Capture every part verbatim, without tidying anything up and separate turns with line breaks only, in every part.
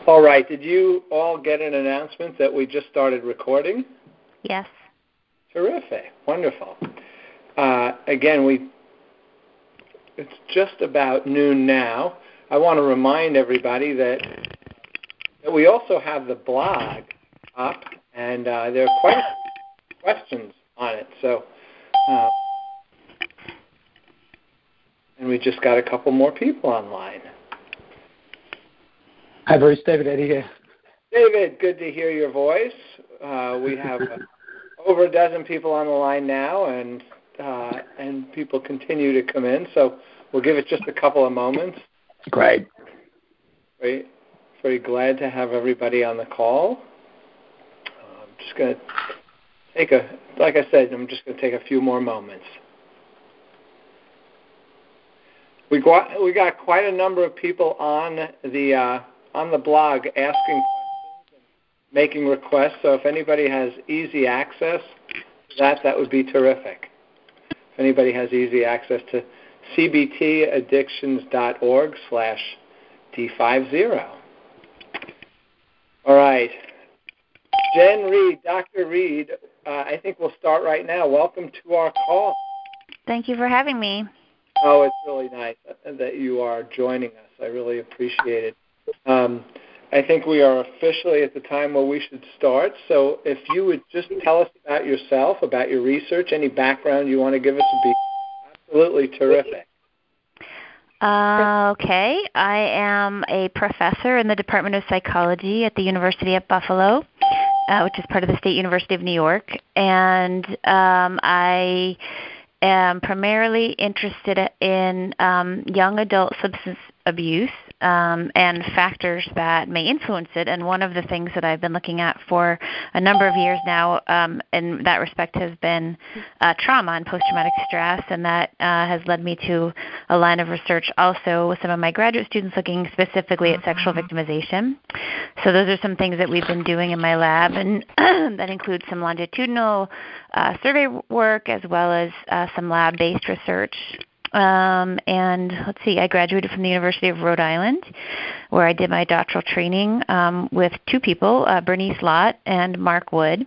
All right. Did you all get an announcement that we just started recording?
Yes.
Terrific. Wonderful. Uh, again, we it's just about noon now. I want to remind everybody that, that we also have the blog up, and uh, there are quite a few questions on it. So, uh, and we just got a couple more people online.
Hi, Bruce. David Eddy here.
David, good to hear your voice. Uh, we have uh, over a dozen people on the line now, and uh, and people continue to come in. So we'll give it just a couple of moments.
Great.
Very, very glad to have everybody on the call. Uh, I'm just going to take a, like I said, I'm just going to take a few more moments. We got we got quite a number of people on the. Uh, on the blog asking questions and making requests. So if anybody has easy access to that, that would be terrific. If anybody has easy access to cbtaddictions.org slash D50. All right. Jen Reed, Doctor Reed, uh, I think we'll start right now. Welcome to our call.
Thank you for having me.
Oh, it's really nice that you are joining us. I really appreciate it. Um, I think we are officially at the time where we should start. So if you would just tell us about yourself, about your research, any background you want to give us would be absolutely terrific.
Uh, okay. I am a professor in the Department of Psychology at the University of Buffalo, uh, which is part of the State University of New York. And um, I am primarily interested in um, young adult substance abuse um, and factors that may influence it. And one of the things that I've been looking at for a number of years now um, in that respect has been uh, trauma and post-traumatic stress, and that uh, has led me to a line of research also with some of my graduate students looking specifically at sexual victimization. So those are some things that we've been doing in my lab, and that includes some longitudinal uh, survey work as well as uh, some lab-based research. Um, and let's see, I graduated from the University of Rhode Island, where I did my doctoral training um, with two people, uh, Bernice Lott and Mark Wood.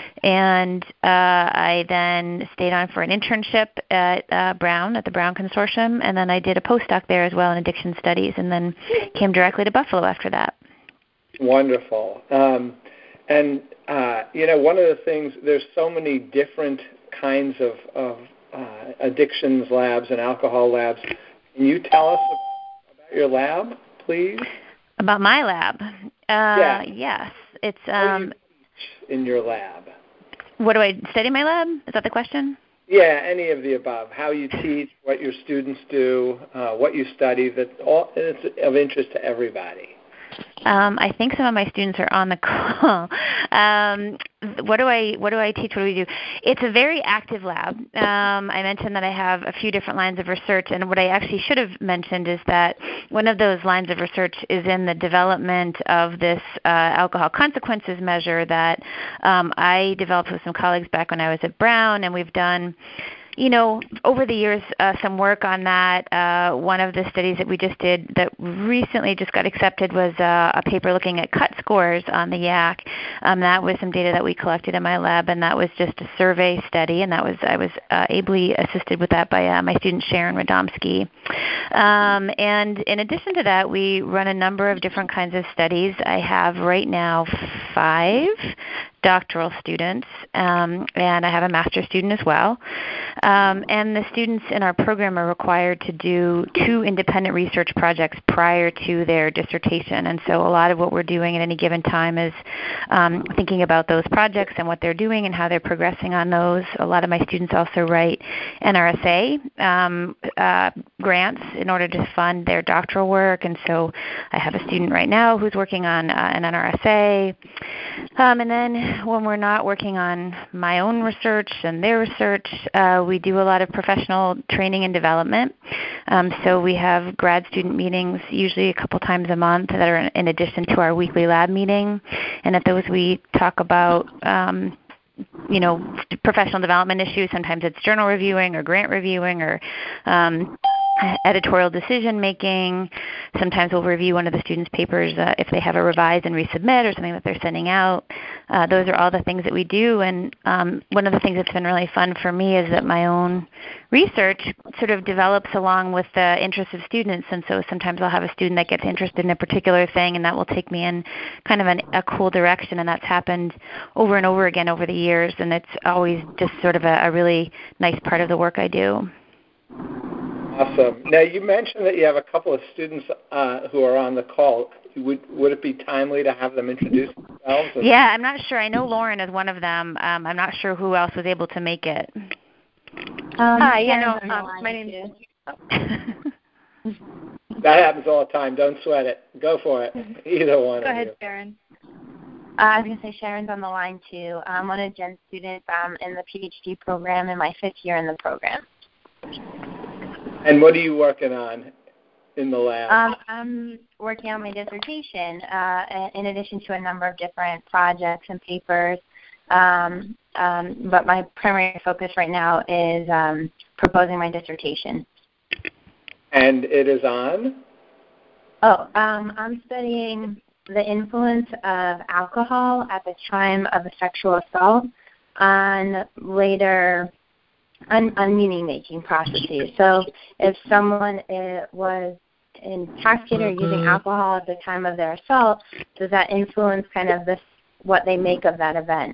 And uh, I then stayed on for an internship at uh, Brown, at the Brown Consortium, and then I did a postdoc there as well in addiction studies, and then came directly to Buffalo after that.
Wonderful. Um, and, uh, you know, one of the things, there's so many different kinds of, of Uh, addictions labs and alcohol labs. Can you tell us about, about your lab, please?
About my lab? Uh,
yeah.
Yes. It's um,
How do you teach in your lab?
What do I study in my lab? Is that the question?
Yeah, any of the above. How you teach, what your students do, uh, what you study. That all it's of interest to everybody.
Um, I think some of my students are on the call. Um, what do I what do I teach? What do we do? It's a very active lab. Um, I mentioned that I have a few different lines of research, and what I actually should have mentioned is that one of those lines of research is in the development of this uh, alcohol consequences measure that um, I developed with some colleagues back when I was at Brown, and we've done You know, over the years, uh, some work on that. Uh, one of the studies that we just did that recently just got accepted was uh, a paper looking at cut scores on the Y A C. Um, that was some data that we collected in my lab, and that was just a survey study, and that was I was uh, ably assisted with that by uh, my student Sharon Radomski. Um, and in addition to that, we run a number of different kinds of studies. I have right now five doctoral students, um, and I have a master's student as well. Um, and the students in our program are required to do two independent research projects prior to their dissertation. And so a lot of what we're doing at any given time is um, thinking about those projects and what they're doing and how they're progressing on those. A lot of my students also write N R S A um, uh, grants in order to fund their doctoral work. And so I have a student right now who's working on uh, an N R S A. Um, and then when we're not working on my own research and their research, uh, we do a lot of professional training and development. Um, so we have grad student meetings usually a couple times a month that are in addition to our weekly lab meeting. And at those we talk about um, you know, professional development issues. Sometimes it's journal reviewing or grant reviewing or um, editorial decision making. Sometimes we'll review one of the students' papers uh, if they have a revise and resubmit or something that they're sending out. Uh, those are all the things that we do. And um, one of the things that's been really fun for me is that my own research sort of develops along with the interests of students. And so sometimes I'll have a student that gets interested in a particular thing, and that will take me in kind of an, a cool direction. And that's happened over and over again over the years. And it's always just sort of a, a really nice part of the work I do.
Awesome. Now, you mentioned that you have a couple of students uh, who are on the call. Would would it be timely to have them introduce themselves?
Yeah, I'm not sure. I know Lauren is one of them. Um, I'm not sure who else was able to make it.
Um, Hi, yeah, no, um, my name is... Oh.
That happens all the time. Don't sweat it. Go for it. Either one.
Go
of
ahead,
you.
Sharon. Uh, I was going to say Sharon's on the line, too. I'm one of Jen's students um, in the PhD program in my fifth year in the program.
And what are you working on in the lab?
Um, I'm working on my dissertation uh, in addition to a number of different projects and papers. Um, um, but my primary focus right now is um, proposing my dissertation.
And it is on?
Oh, um, I'm studying the influence of alcohol at the time of a sexual assault on later on, on meaning-making processes. So if someone uh, was intoxicated or using alcohol at the time of their assault, does that influence kind of this what they make of that event?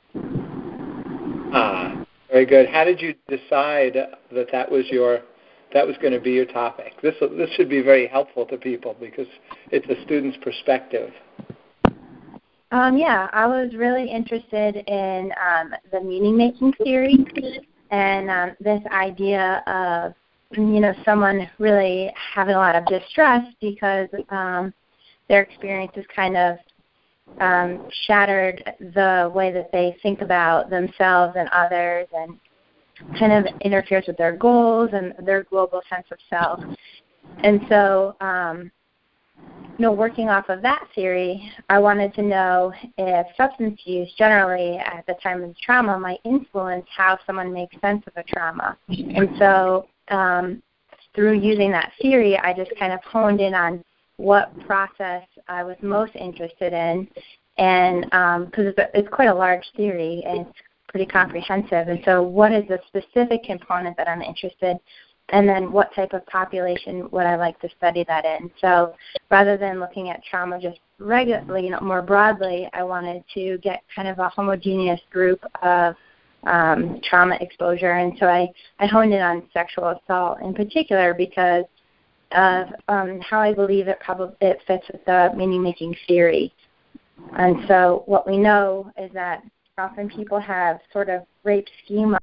Ah, very good. How did you decide that that was your that was going to be your topic? This this should be very helpful to people because it's a student's perspective.
Um, yeah, I was really interested in um, the meaning-making theory and um, this idea of, you know, someone really having a lot of distress because um, their experience is kind of um, shattered the way that they think about themselves and others, and kind of interferes with their goals and their global sense of self. And so, um, you know, working off of that theory, I wanted to know if substance use generally at the time of trauma might influence how someone makes sense of a trauma. And so um, through using that theory, I just kind of honed in on what process I was most interested in, and because um, it's, it's quite a large theory and it's pretty comprehensive. And so what is the specific component that I'm interested in? And then what type of population would I like to study that in? So rather than looking at trauma just regularly, you know, more broadly, I wanted to get kind of a homogeneous group of um, trauma exposure. And so I, I honed in on sexual assault in particular because of um, how I believe it probably it fits with the meaning-making theory. And so what we know is that often people have sort of rape schema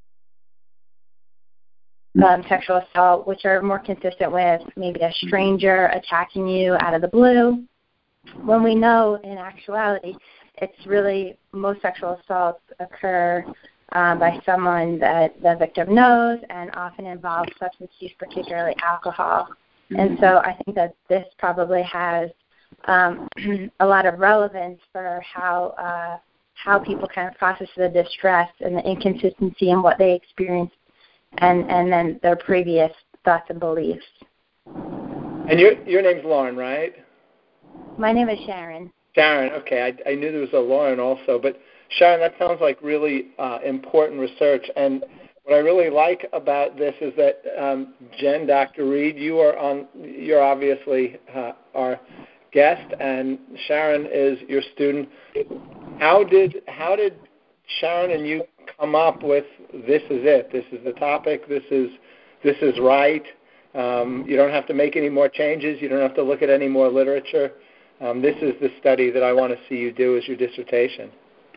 Um, sexual assault, which are more consistent with maybe a stranger attacking you out of the blue, when we know in actuality it's really most sexual assaults occur um, by someone that the victim knows and often involves substance use, particularly alcohol. Mm-hmm. And so I think that this probably has um, a lot of relevance for how uh, how people kind of process the distress and the inconsistency in what they experience and, and then their previous thoughts and beliefs.
And your your name's Lauren, right?
My name is Sharon.
Sharon, okay. I, I knew there was a Lauren also. But, Sharon, that sounds like really uh, important research. And what I really like about this is that, um, Jen, Doctor Reed, you are on, you're obviously uh, our guest, and Sharon is your student. How did how did Sharon and you come up with this is it, this is the topic, this is this is right? Um, you don't have to make any more changes. You don't have to look at any more literature. Um, this is the study that I want to see you do as your dissertation.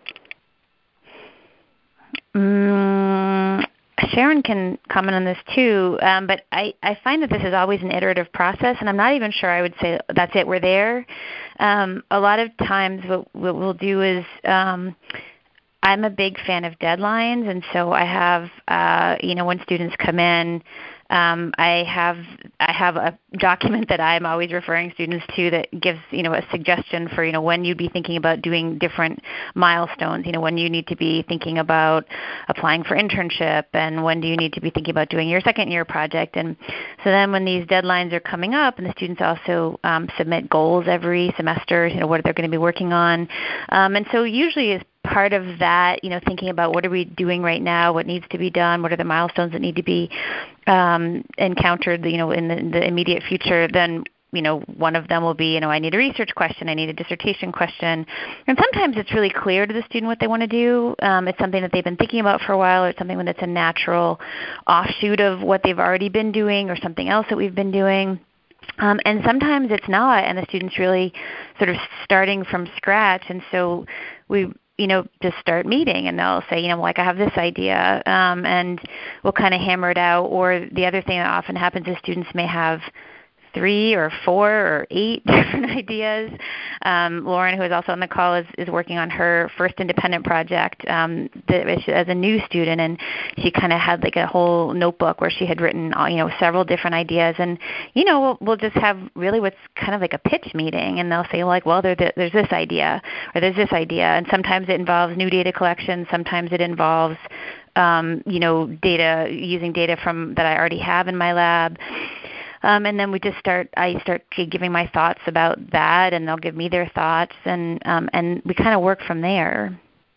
Mm, Sharon can comment on this too, um, but I, I find that this is always an iterative process, and I'm not even sure I would say that's it, we're there. Um, a lot of times what, what we'll do is um, I'm a big fan of deadlines, and so I have, uh, you know, when students come in, Um, I have I have a document that I'm always referring students to that gives, you know, a suggestion for, you know, when you'd be thinking about doing different milestones, you know, when you need to be thinking about applying for internship and when do you need to be thinking about doing your second year project. And so then when these deadlines are coming up, and the students also um, submit goals every semester, you know, what they're going to be working on. Um, and so usually as part of that, you know, thinking about what are we doing right now, what needs to be done, what are the milestones that need to be um, encountered, you know, in the, in the immediate future, then, you know, one of them will be, you know, I need a research question, I need a dissertation question. And sometimes it's really clear to the student what they want to do. Um, it's something that they've been thinking about for a while, or it's something that's a natural offshoot of what they've already been doing or something else that we've been doing. Um, and sometimes it's not, and the student's really sort of starting from scratch. And so we, you know, just start meeting, and they'll say, you know, like I have this idea, um, and we'll kind of hammer it out. Or the other thing that often happens is students may have three or four or eight different ideas. Um, Lauren, who is also on the call, is, is working on her first independent project um, that, as a new student, and she kind of had like a whole notebook where she had written, you know, several different ideas. And, you know, we'll, we'll just have really what's kind of like a pitch meeting, and they'll say like, well, there, there's this idea or there's this idea. And sometimes it involves new data collection. Sometimes it involves, um, you know, data, using data from that I already have in my lab. Um, and then we just start, I start giving my thoughts about that, and they'll give me their thoughts, and um, and we kind of work from there.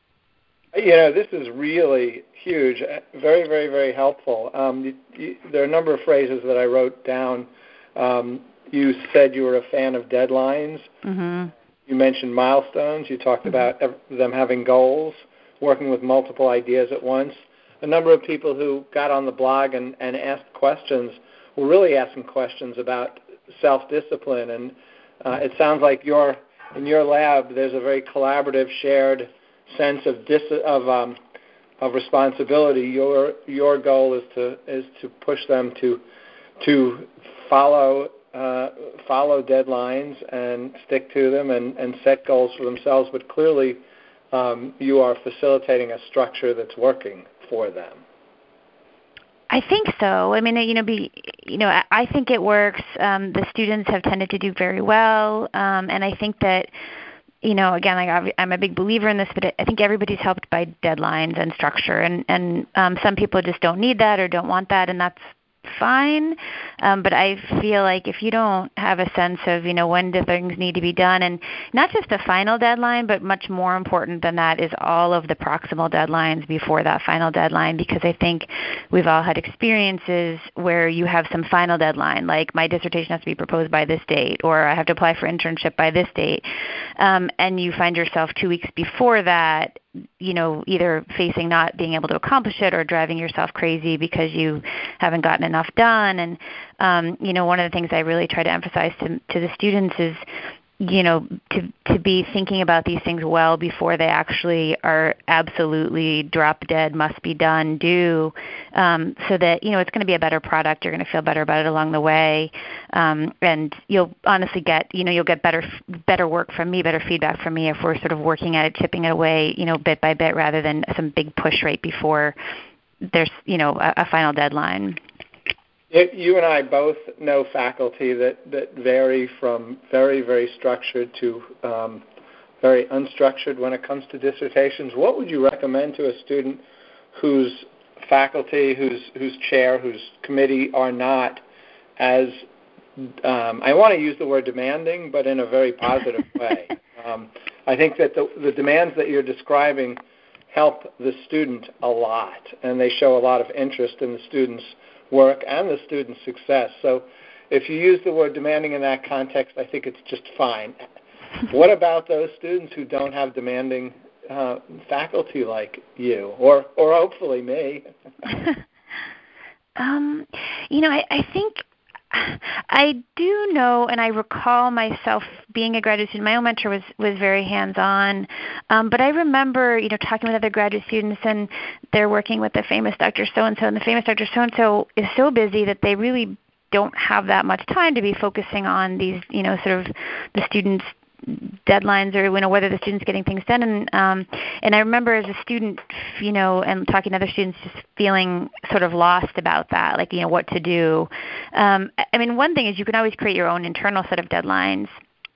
You know, this is really huge, very, very, very helpful. Um, you, you, there are a number of phrases that I wrote down. Um, you said you were a fan of deadlines.
Mm-hmm.
You mentioned milestones. You talked about them having goals, working with multiple ideas at once. A number of people who got on the blog and, and asked questions were really asking questions about self-discipline. And uh, it sounds like you're, in your lab there's a very collaborative, shared sense of dis- of um, of responsibility. Your your goal is to is to push them to to follow uh, follow deadlines and stick to them and, and set goals for themselves. But clearly, um, you are facilitating a structure that's working for them.
I think so. I mean, you know, be, you know, I, I think it works. Um, the students have tended to do very well, um, and I think that, you know, again, like I'm a big believer in this, but I think everybody's helped by deadlines and structure, and and um, some people just don't need that or don't want that, and that's fine. Um, but I feel like if you don't have a sense of, you know, when do things need to be done, and not just the final deadline, but much more important than that is all of the proximal deadlines before that final deadline, because I think we've all had experiences where you have some final deadline, like my dissertation has to be proposed by this date, or I have to apply for internship by this date, um, and you find yourself two weeks before that, you know, either facing not being able to accomplish it or driving yourself crazy because you haven't gotten enough done. And, um, you know, one of the things I really try to emphasize to, to the students is, you know, to to be thinking about these things well before they actually are absolutely drop dead, must be done, due, um, so that, you know, it's going to be a better product. You're going to feel better about it along the way, um, and you'll honestly get, you know, you'll get better better work from me, better feedback from me if we're sort of working at it, chipping it away, you know, bit by bit, rather than some big push right before there's, you know, a, a final deadline.
You and I both know faculty that, that vary from very, very structured to um, very unstructured when it comes to dissertations. What would you recommend to a student whose faculty, whose whose chair, whose committee are not as, um, I want to use the word demanding, but in a very positive way? Um, I think that the, the demands that you're describing help the student a lot, and they show a lot of interest in the student's work and the student's success. So if you use the word demanding in that context, I think it's just fine. What about those students who don't have demanding uh, faculty like you, or or hopefully me?
um, you know, I, I think I do know, and I recall myself being a graduate student. My own mentor was, was very hands-on, um, but I remember, you know, talking with other graduate students, and they're working with the famous Doctor So-and-so, and the famous Doctor So-and-so is so busy that they really don't have that much time to be focusing on these, you know, sort of the students' deadlines or you know whether the student's getting things done. And um, and I remember as a student, you know, and talking to other students, just feeling sort of lost about that, like you know what to do. Um, I mean, one thing is you can always create your own internal set of deadlines,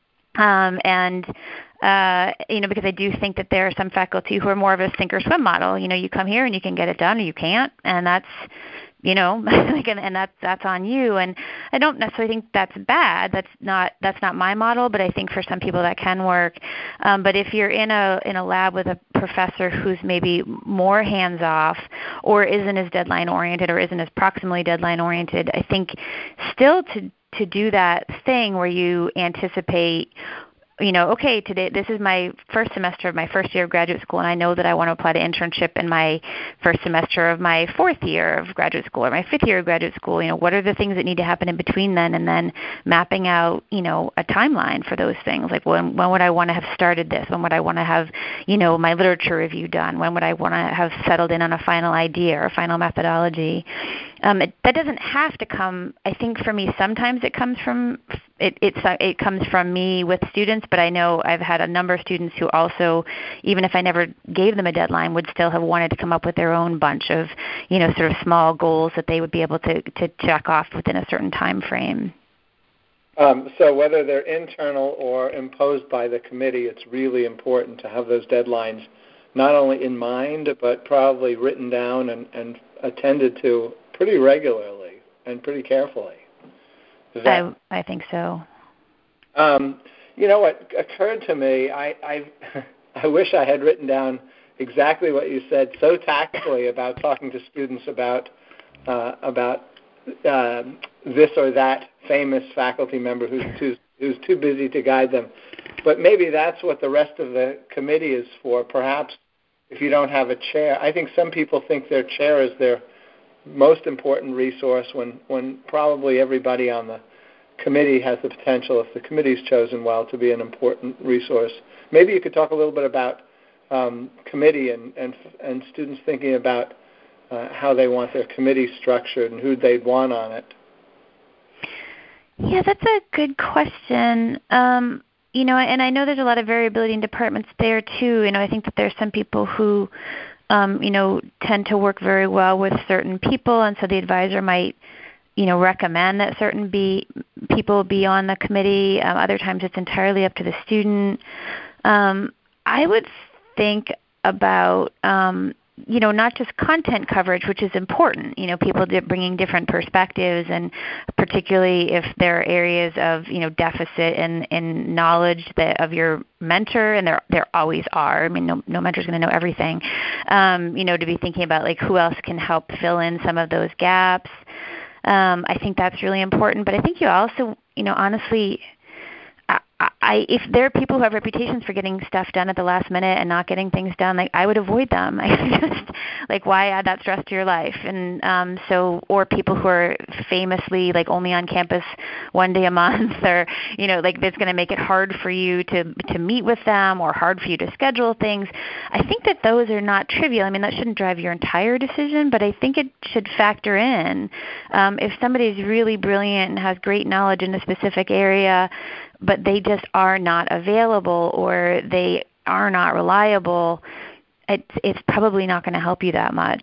um, and uh, you know because I do think that there are some faculty who are more of a sink or swim model. You know, you come here and you can get it done, or you can't, and that's you know, and that's that's on you. And I don't necessarily think that's bad. That's not that's not my model, but I think for some people that can work. Um, but if you're in a in a lab with a professor who's maybe more hands off, or isn't as deadline oriented, or isn't as proximally deadline oriented, I think still to to do that thing where you anticipate, you know, okay, today this is my first semester of my first year of graduate school, and I know that I want to apply to internship in my first semester of my fourth year of graduate school or my fifth year of graduate school. You know, what are the things that need to happen in between then, and then mapping out, you know, a timeline for those things. Like when when would I want to have started this? When would I want to have, you know, my literature review done? When would I want to have settled in on a final idea or a final methodology? Um, it, that doesn't have to come. I think for me, sometimes it comes from it. It's it comes from me with students, but I know I've had a number of students who also, even if I never gave them a deadline, would still have wanted to come up with their own bunch of, you know, sort of small goals that they would be able to to check off within a certain time frame.
Um, so whether they're internal or imposed by the committee, it's really important to have those deadlines not only in mind, but probably written down and, and attended to pretty regularly and pretty carefully. That,
I, I think so.
Um, you know, what occurred to me, I, I, I wish I had written down exactly what you said so tactfully about talking to students about uh, about uh, this or that famous faculty member who's too, who's too busy to guide them. But maybe that's what the rest of the committee is for. Perhaps if you don't have a chair, I think some people think their chair is their most important resource when, when probably everybody on the committee has the potential, if the committee's chosen well, to be an important resource. Maybe you could talk a little bit about um, committee and, and, and students thinking about uh, how they want their committee structured and who they'd want on it.
Yeah, that's a good question. Um, you know, and I know there's a lot of variability in departments there too. You know, I think that there's some people who, um, you know, tend to work very well with certain people, and so the advisor might, you know, recommend that certain be, people be on the committee. Um, other times it's entirely up to the student. Um, I would think about, um, you know, not just content coverage, which is important. You know, people bringing different perspectives, and particularly if there are areas of, you know, deficit in, in knowledge that of your mentor, and there there always are. I mean, no, no mentor is going to know everything. Um, you know, to be thinking about like who else can help fill in some of those gaps. Um, I think that's really important. But I think you also, you know, honestly, I, I, if there are people who have reputations for getting stuff done at the last minute and not getting things done, like I would avoid them. I just like why add that stress to your life? And um, so, or people who are famously like only on campus one day a month, or you know, like that's going to make it hard for you to to meet with them, or hard for you to schedule things. I think that those are not trivial. I mean, that shouldn't drive your entire decision, but I think it should factor in. Um, if somebody is really brilliant and has great knowledge in a specific area, but they just are not available or they are not reliable, it's, it's probably not going to help you that much.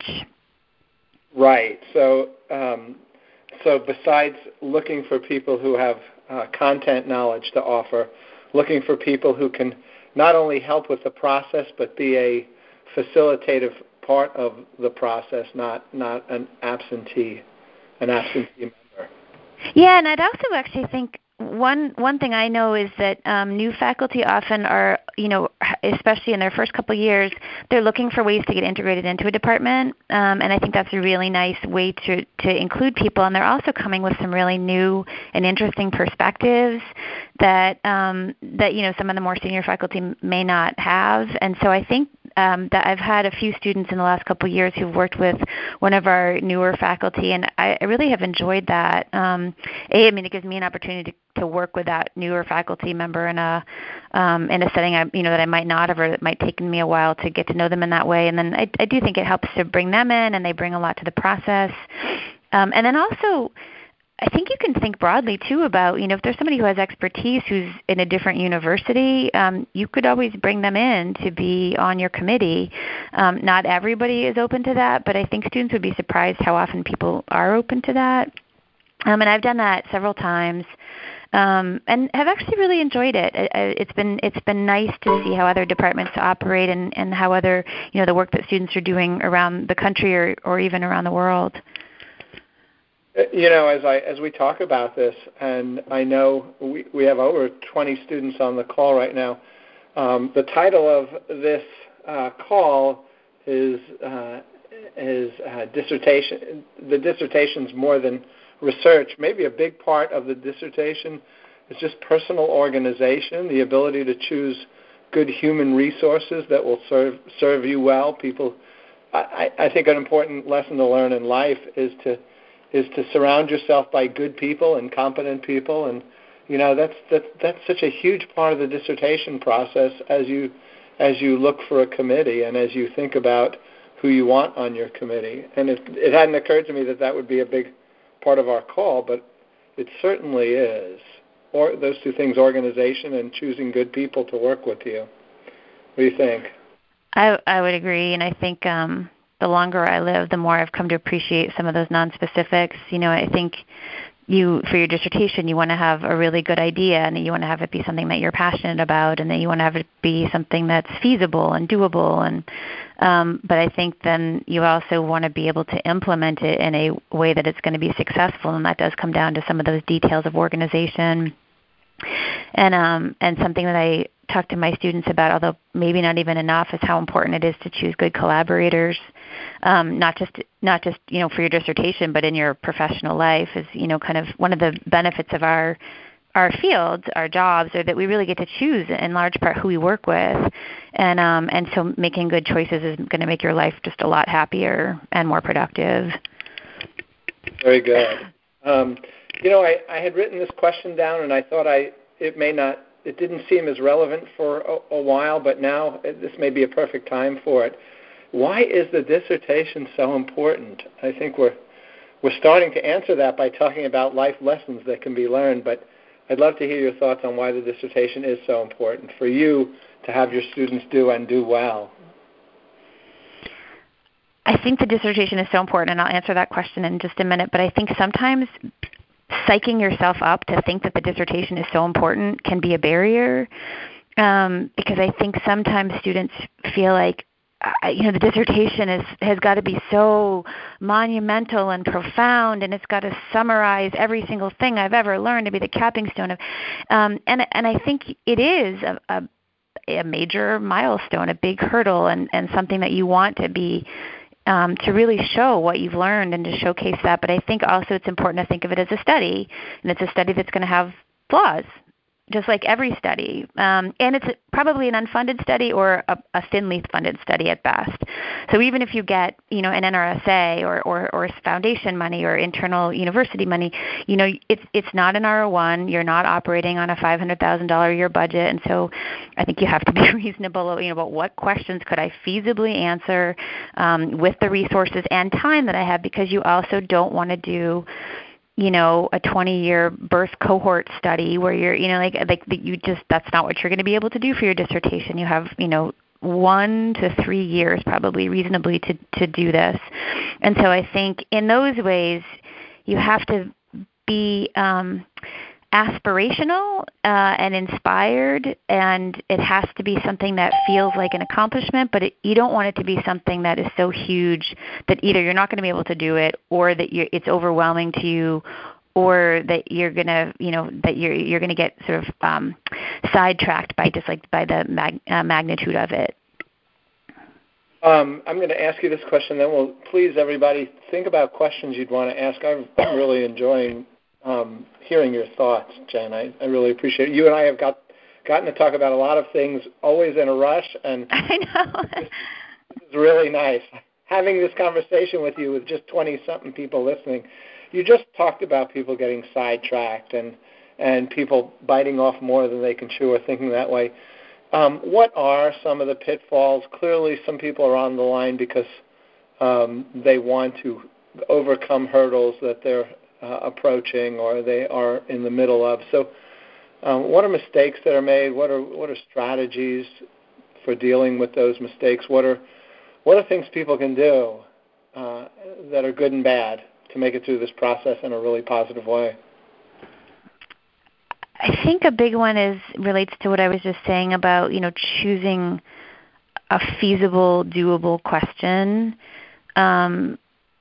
Right. So, um, so besides looking for people who have uh, content knowledge to offer, looking for people who can not only help with the process but be a facilitative part of the process, not not an absentee, an absentee member.
Yeah, and I'd also actually think One one thing I know is that um, new faculty often are, you know, especially in their first couple of years, they're looking for ways to get integrated into a department, um, and I think that's a really nice way to, to include people. And they're also coming with some really new and interesting perspectives that um, that you know some of the more senior faculty may not have. And so I think um, that I've had a few students in the last couple of years who've worked with one of our newer faculty, and I, I really have enjoyed that. Um, a, I mean, it gives me an opportunity to to work with that newer faculty member in a um, in a setting I, you know that I might not have, or that might take me a while to get to know them in that way. And then I, I do think it helps to bring them in, and they bring a lot to the process. Um, and then also, I think you can think broadly, too, about, you know, if there's somebody who has expertise who's in a different university, um, you could always bring them in to be on your committee. Um, not everybody is open to that, but I think students would be surprised how often people are open to that. Um, and I've done that several times. Um, and have actually really enjoyed it. it. It's been it's been nice to see how other departments operate and, and how other, you know, the work that students are doing around the country or, or even around the world.
You know, as I as we talk about this, and I know we, we have over twenty students on the call right now, um, the title of this uh, call is uh, is uh, dissertation. The dissertation's more than research. Maybe a big part of the dissertation is just personal organization, the ability to choose good human resources that will serve serve you well. People, I, I think an important lesson to learn in life is to is to surround yourself by good people and competent people, and you know that's that that's such a huge part of the dissertation process as you as you look for a committee and as you think about who you want on your committee. And it, it hadn't occurred to me that that would be a big part of our call, but it certainly is. Or those two things, organization and choosing good people to work with you. What do you think?
I I would agree, and I think um, the longer I live, the more I've come to appreciate some of those non-specifics. You know, I think you, for your dissertation, you want to have a really good idea, and you want to have it be something that you're passionate about, and then you want to have it be something that's feasible and doable. And um, but I think then you also want to be able to implement it in a way that it's going to be successful, and that does come down to some of those details of organization. And um, and something that I talk to my students about, although maybe not even enough, is how important it is to choose good collaborators, um, not just not just you know for your dissertation, but in your professional life. Is you know kind of one of the benefits of our our fields, our jobs, are that we really get to choose in large part who we work with, and um, and so making good choices is going to make your life just a lot happier and more productive.
Very good. Um, you know, I, I had written this question down, and I thought I it may not. It didn't seem as relevant for a, a while, but now this may be a perfect time for it. Why is the dissertation so important? I think we're we're starting to answer that by talking about life lessons that can be learned, but I'd love to hear your thoughts on why the dissertation is so important for you to have your students do and do well.
I think the dissertation is so important, and I'll answer that question in just a minute, but I think sometimes psyching yourself up to think that the dissertation is so important can be a barrier, um, because I think sometimes students feel like, uh, you know, the dissertation is, has got to be so monumental and profound, and it's got to summarize every single thing I've ever learned to be the capping stone of, um, and and I think it is a, a, a major milestone, a big hurdle, and, and something that you want to be Um, to really show what you've learned and to showcase that. But I think also it's important to think of it as a study, and it's a study that's going to have flaws, just like every study. Um, and it's probably an unfunded study or a, a thinly funded study at best. So even if you get, you know, an N R S A or, or, or foundation money or internal university money, you know, it's it's not an R O one. You're not operating on a five hundred thousand dollars a year budget. And so I think you have to be reasonable, you know, about what questions could I feasibly answer um, with the resources and time that I have, because you also don't want to do, you know, a twenty-year birth cohort study where you're, you know, like like you just, that's not what you're going to be able to do for your dissertation. You have, you know, one to three years probably reasonably to, to do this. And so I think in those ways you have to be um, aspirational uh, and inspired, and it has to be something that feels like an accomplishment, but it, you don't want it to be something that is so huge that either you're not going to be able to do it, or that you're, it's overwhelming to you, or that you're going to, you know, that you're you're going to get sort of um, sidetracked by just like by the mag, uh, magnitude of it.
Um, I'm going to ask you this question, then we'll please everybody think about questions you'd want to ask. I'm, I'm really enjoying Um, hearing your thoughts, Jen. I, I really appreciate it. You and I have got gotten to talk about a lot of things, always in a rush, and
I know.
this, this is really nice. Having this conversation with you with just twenty-something people listening, you just talked about people getting sidetracked and, and people biting off more than they can chew or thinking that way. Um, what are some of the pitfalls? Clearly some people are on the line because um, they want to overcome hurdles that they're uh, approaching or they are in the middle of. So um, what are mistakes that are made? What are what are strategies for dealing with those mistakes? What are what are things people can do uh, that are good and bad to make it through this process in a really positive way?
I think a big one is relates to what I was just saying about, you know, choosing a feasible, doable question, um,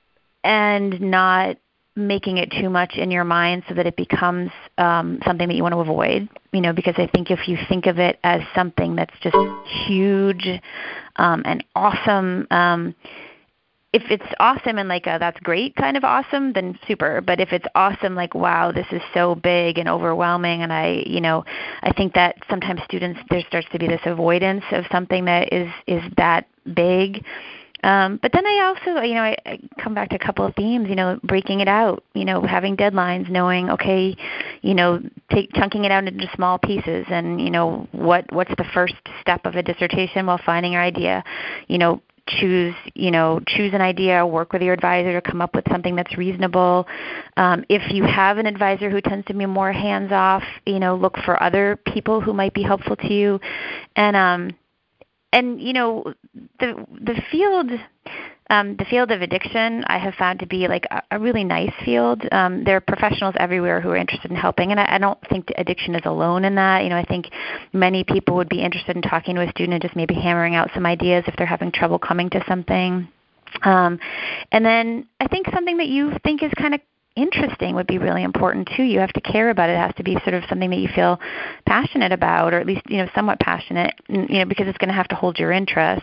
and not making it too much in your mind so that it becomes um, something that you want to avoid. You know, because I think if you think of it as something that's just huge um, and awesome, um, if it's awesome and like a that's great kind of awesome, then super. But if it's awesome, like, wow, this is so big and overwhelming, and I, you know, I think that sometimes students, there starts to be this avoidance of something that is, is that big. Um, but then I also, you know, I, I come back to a couple of themes, you know, breaking it out, you know, having deadlines, knowing, okay, you know, take, chunking it out into small pieces and, you know, what what's the first step of a dissertation while finding your idea, you know, choose, you know, choose an idea, work with your advisor to come up with something that's reasonable. Um, if you have an advisor who tends to be more hands-off, you know, look for other people who might be helpful to you. And, um, and you know, the the field, um, the field of addiction, I have found to be like a, a really nice field. Um, there are professionals everywhere who are interested in helping, and I, I don't think addiction is alone in that. You know, I think many people would be interested in talking to a student and just maybe hammering out some ideas if they're having trouble coming to something. Um, and then I think something that you think is kind of interesting would be really important too. You have to care about it. It has to be sort of something that you feel passionate about, or at least, you know, somewhat passionate, you know, because it's going to have to hold your interest.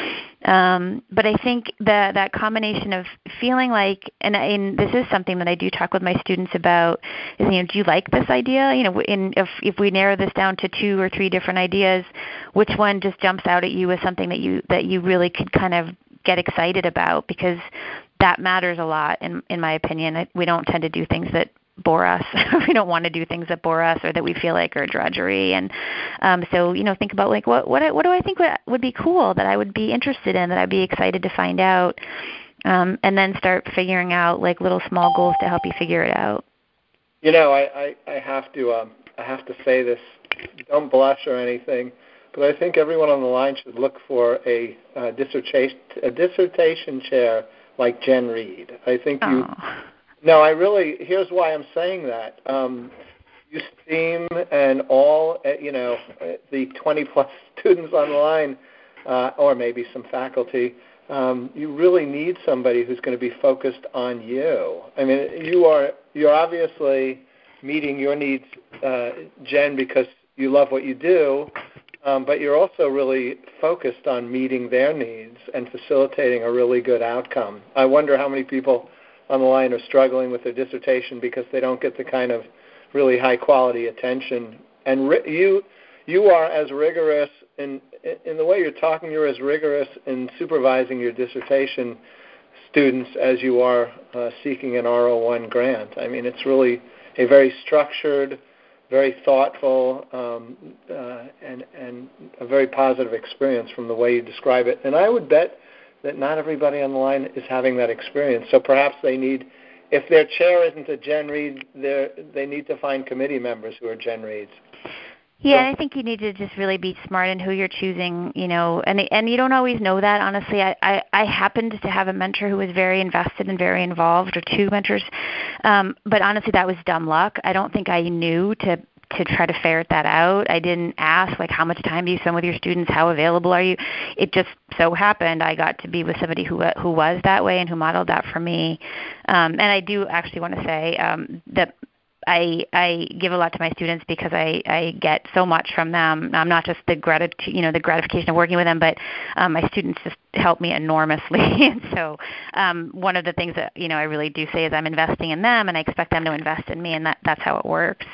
Um, but I think that that combination of feeling like, and, and this is something that I do talk with my students about, is, you know, do you like this idea? You know, in, if if we narrow this down to two or three different ideas, which one just jumps out at you as something that you that you really could kind of get excited about? Because that matters a lot, in in my opinion. We don't tend to do things that bore us. We don't want to do things that bore us or that we feel like are drudgery. And um, so, you know, think about like what what what do I think would, would be cool, that I would be interested in, that I'd be excited to find out, um, and then start figuring out like little small goals to help you figure it out.
You know, I, I, I have to um, I have to say this. Don't blush or anything, but I think everyone on the line should look for a, a dissertation a dissertation chair like Jen Reed. I think you.
Oh.
No, I really. Here's why I'm saying that. Um, you seem, and all, you know, the twenty plus students on the line, uh, or maybe some faculty. Um, you really need somebody who's going to be focused on you. I mean, you are you're obviously meeting your needs, uh, Jen, because you love what you do. Um, but you're also really focused on meeting their needs and facilitating a really good outcome. I wonder how many people on the line are struggling with their dissertation because they don't get the kind of really high-quality attention. And ri- you you are as rigorous in, in the way you're talking, you're as rigorous in supervising your dissertation students as you are uh, seeking an R O one grant. I mean, it's really a very structured, very thoughtful, um, uh, and, and a very positive experience from the way you describe it. And I would bet that not everybody on the line is having that experience. So perhaps they need, if their chair isn't a Jen Reed, they need to find committee members who are Jen Reeds.
Yeah, and I think you need to just really be smart in who you're choosing, you know, and and you don't always know that, honestly. I, I, I happened to have a mentor who was very invested and very involved, or two mentors, um, but honestly, that was dumb luck. I don't think I knew to to try to ferret that out. I didn't ask, like, how much time do you spend with your students? How available are you? It just so happened I got to be with somebody who who was that way and who modeled that for me. Um, and I do actually want to say um, that I, I give a lot to my students because I, I get so much from them. I'm not just the gratitude, you know, the gratification of working with them, but um, my students just help me enormously. And so um, one of the things that, you know, I really do say is I'm investing in them, and I expect them to invest in me, and that, that's how it works.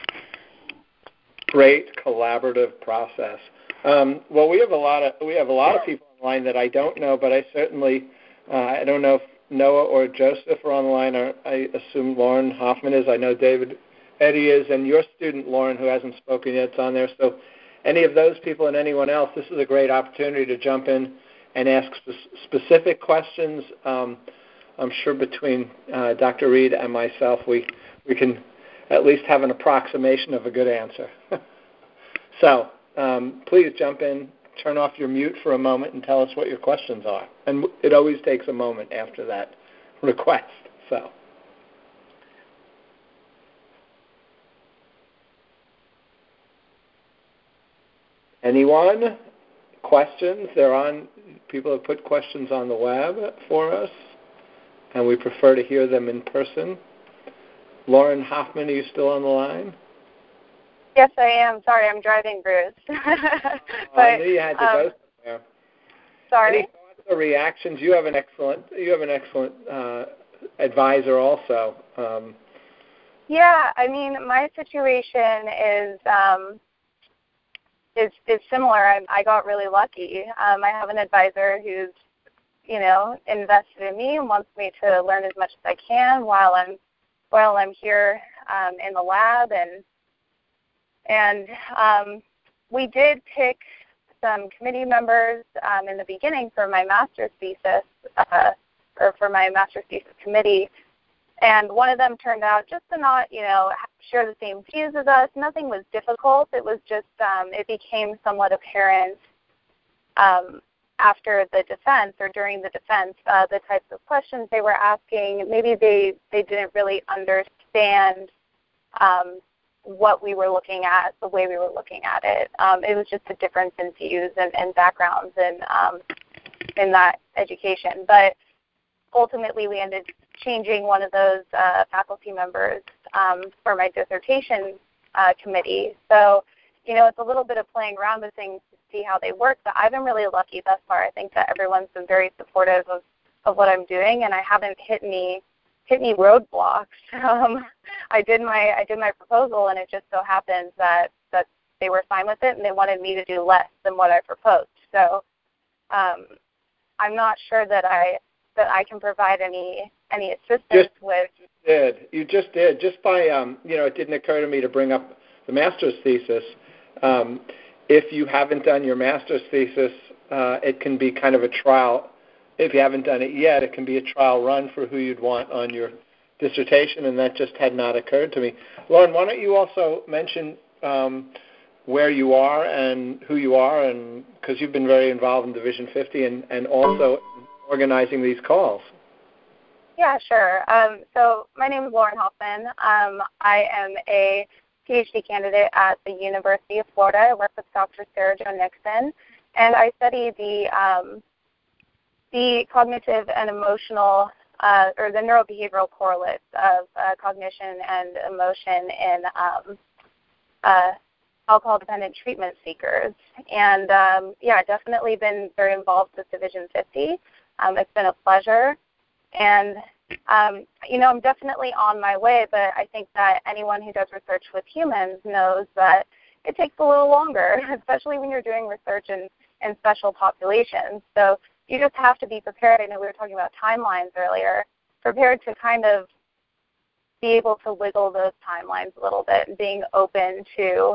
Great collaborative process. Um, well, we have a lot of we have a lot of people online that I don't know, but I certainly uh, I don't know if Noah or Joseph are on the line. Or I assume Lauren Hoffman is. I know David Eddy is, and your student, Lauren, who hasn't spoken yet, is on there. So any of those people and anyone else, this is a great opportunity to jump in and ask sp- specific questions. Um, I'm sure between uh, Doctor Reed and myself, we, we can at least have an approximation of a good answer. So um, please jump in, turn off your mute for a moment, and tell us what your questions are. And it always takes a moment after that request. So. Anyone? Questions? They're on. People have put questions on the web for us, and we prefer to hear them in person. Lauren Hoffman, are you still on the line?
Yes, I am. Sorry, I'm driving, Bruce. but,
oh, I knew you had to um, go somewhere.
Sorry.
Any thoughts or reactions? You have an excellent. You have an excellent uh, advisor, also. Um,
yeah, I mean, my situation is. Um, Is, is similar. I, I got really lucky. Um, I have an advisor who's, you know, invested in me and wants me to learn as much as I can while I'm while I'm here um, in the lab. And and um, we did pick some committee members um, in the beginning for my master's thesis, uh, or for my master's thesis committee. And one of them turned out just to not, you know, share the same views as us. Nothing was difficult. It was just, um, it became somewhat apparent um, after the defense or during the defense, uh, the types of questions they were asking. Maybe they, they didn't really understand um, what we were looking at, the way we were looking at it. Um, it was just a difference in views and, and backgrounds in, um, in that education. But ultimately, we ended changing one of those uh, faculty members um, for my dissertation uh, committee. So, you know, it's a little bit of playing around with things to see how they work, but I've been really lucky thus far. I think that everyone's been very supportive of, of what I'm doing, and I haven't hit any hit any roadblocks. Um, I did my I did my proposal, and it just so happens that, that they were fine with it, and they wanted me to do less than what I proposed. So um, I'm not sure that I that I can provide any any assistance
just,
with.
You just did. You just did. Just by, um, you know, it didn't occur to me to bring up the master's thesis. Um, if you haven't done your master's thesis, uh, it can be kind of a trial. If you haven't done it yet, it can be a trial run for who you'd want on your dissertation, and that just had not occurred to me. Lauren, why don't you also mention um, where you are and who you are, and because you've been very involved in Division fifty and, and also organizing these calls.
Yeah, sure. Um, so my name is Lauren Hoffman. Um, I am a PhD candidate at the University of Florida. I work with Doctor Sarah Jo Nixon, and I study the um, the cognitive and emotional, uh, or the neurobehavioral correlates of uh, cognition and emotion in um, uh, alcohol-dependent treatment seekers. And um, yeah, definitely been very involved with Division fifty. Um, it's been a pleasure. And, um, you know, I'm definitely on my way, but I think that anyone who does research with humans knows that it takes a little longer, especially when you're doing research in, in special populations. So you just have to be prepared. I know we were talking about timelines earlier, prepared to kind of be able to wiggle those timelines a little bit and being open to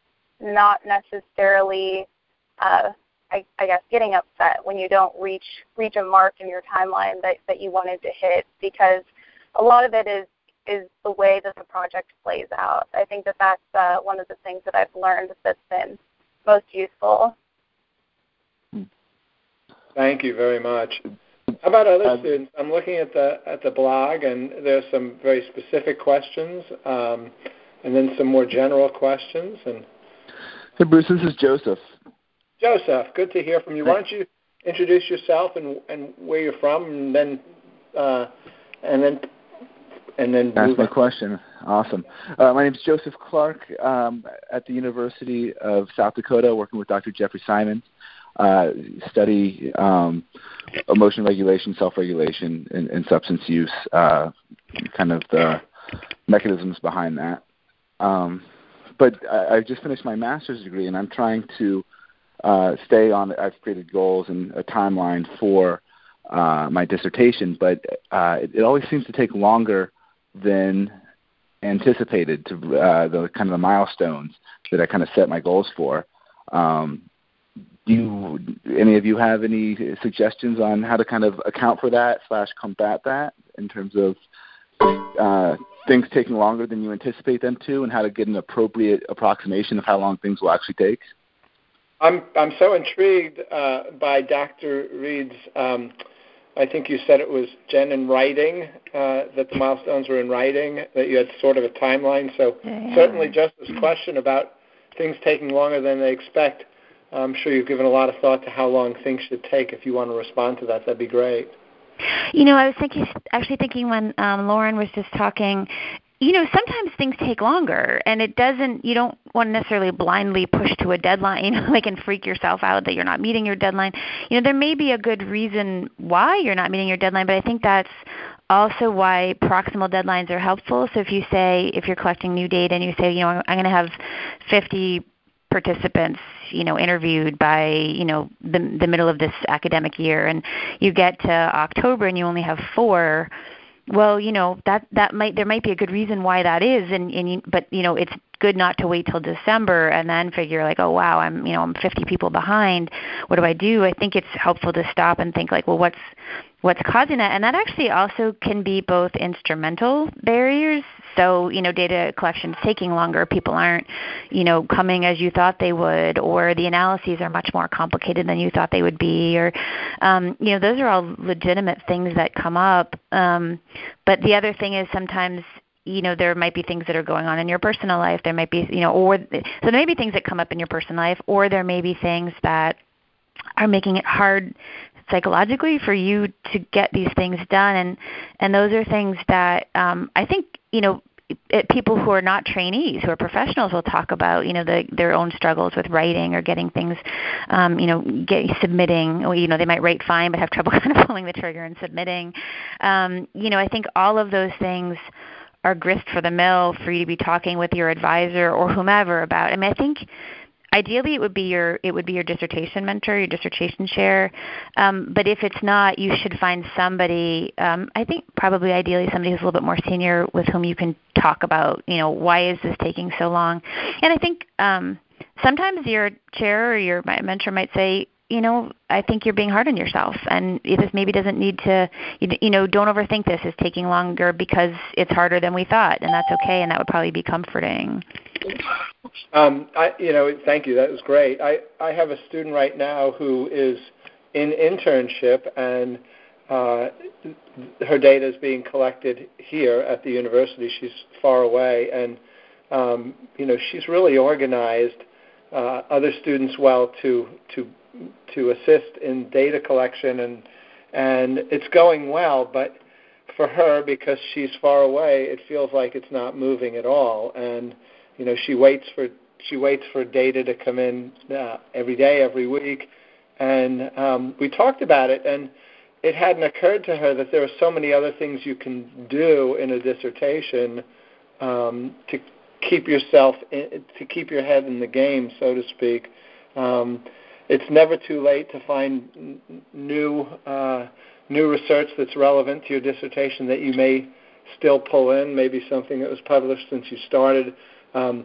not necessarily uh, I, I guess, getting upset when you don't reach reach a mark in your timeline that, that you wanted to hit, because a lot of it is, is the way that the project plays out. I think that that's uh, one of the things that I've learned that's been most useful.
Thank you very much. How about other um, students? I'm looking at the at the blog, and there's some very specific questions, um, and then some more general questions. And
hey, Bruce, this is Joseph.
Joseph, good to hear from you. Why don't you introduce yourself and, and where you're from, and then uh, and then and then
ask
move
my
on.
question. Awesome. Uh, my name is Joseph Clark. Um, at the University of South Dakota, working with Doctor Jeffrey Simons. Uh, study um, emotion regulation, self-regulation, and, and substance use. Uh, kind of the mechanisms behind that. Um, but I, I just finished my master's degree, and I'm trying to Uh, stay on. I've created goals and a timeline for uh, my dissertation, but uh, it, it always seems to take longer than anticipated to uh, the kind of the milestones that I kind of set my goals for. Um, do you, any of you have any suggestions on how to kind of account for that slash combat that in terms of uh, things taking longer than you anticipate them to, and how to get an appropriate approximation of how long things will actually take?
I'm I'm so intrigued uh, by Doctor Reed's. Um, I think you said it was Jen in writing, uh, that the milestones were in writing, that you had sort of a timeline. So yeah. Certainly, just this question about things taking longer than they expect. I'm sure you've given a lot of thought to how long things should take. If you want to respond to that, that'd be great.
You know, I was thinking, actually thinking when um, Lauren was just talking, you know, sometimes things take longer, and it doesn't, you don't want to necessarily blindly push to a deadline, you know, like and freak yourself out that you're not meeting your deadline. You know, there may be a good reason why you're not meeting your deadline, but I think that's also why proximal deadlines are helpful. So if you say, if you're collecting new data and you say, you know, I'm going to have fifty participants, you know, interviewed by, you know, the, the middle of this academic year, and you get to October and you only have four, well, you know, that, that might, there might be a good reason why that is, and, and you, but, you know, it's good not to wait till December and then figure like, oh, wow, I'm, you know, I'm fifty people behind. What do I do? I think it's helpful to stop and think like, well, what's, what's causing that? And that actually also can be both instrumental barriers. So, you know, data collection is taking longer. People aren't, you know, coming as you thought they would, or the analyses are much more complicated than you thought they would be, or, um, you know, those are all legitimate things that come up. Um, but the other thing is sometimes, you know, there might be things that are going on in your personal life. There might be, you know, or so there may be things that come up in your personal life, or there may be things that are making it hard psychologically for you to get these things done. And, and those are things that um, I think, you know, it, people who are not trainees, who are professionals, will talk about, you know, the, their own struggles with writing or getting things, um, you know, get, submitting. Or, you know, they might write fine but have trouble kind of pulling the trigger and submitting. Um, you know, I think all of those things are grist for the mill for you to be talking with your advisor or whomever about. I mean, I think ideally it would be your it would be your dissertation mentor, your dissertation chair. Um, but if it's not, you should find somebody. Um, I think probably ideally somebody who's a little bit more senior with whom you can talk about, you know, why is this taking so long? And I think um, sometimes your chair or your mentor might say, you know, I think you're being hard on yourself, and this maybe doesn't need to, you know, don't overthink this. It's taking longer because it's harder than we thought, and that's okay, and that would probably be comforting.
Um, I, you know, thank you. That was great. I, I have a student right now who is in internship, and uh, her data is being collected here at the university. She's far away, and, um, you know, she's really organized uh, other students well to to to assist in data collection, and and it's going well, but for her, because she's far away, it feels like it's not moving at all. And you know, she waits for she waits for data to come in uh, every day, every week, and um, we talked about it, and it hadn't occurred to her that there are so many other things you can do in a dissertation um, to keep yourself in, to keep your head in the game, so to speak. Um, It's never too late to find n- new uh, new research that's relevant to your dissertation that you may still pull in, maybe something that was published since you started. Um,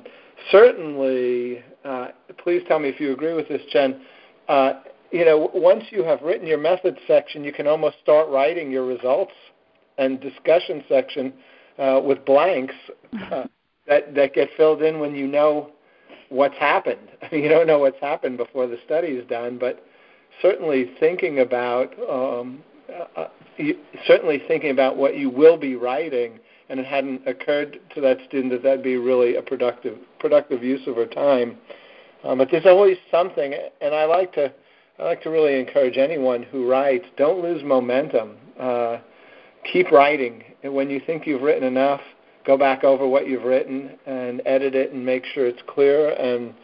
certainly, uh, please tell me if you agree with this, Jen. Uh, you know, once you have written your methods section, you can almost start writing your results and discussion section uh, with blanks uh, that, that get filled in when you know what's happened. I mean, you don't know what's happened before the study is done, but certainly thinking about um, uh, you, certainly thinking about what you will be writing, and it hadn't occurred to that student that that'd be really a productive productive use of her time. Um, but there's always something, and I like to I like to really encourage anyone who writes, don't lose momentum. Uh, keep writing, and when you think you've written enough, go back over what you've written and edit it and make sure it's clear and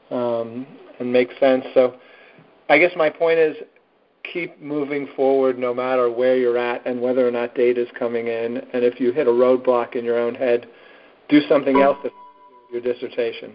um, and makes sense. So I guess my point is keep moving forward no matter where you're at and whether or not data is coming in. And if you hit a roadblock in your own head, do something else to do with your dissertation.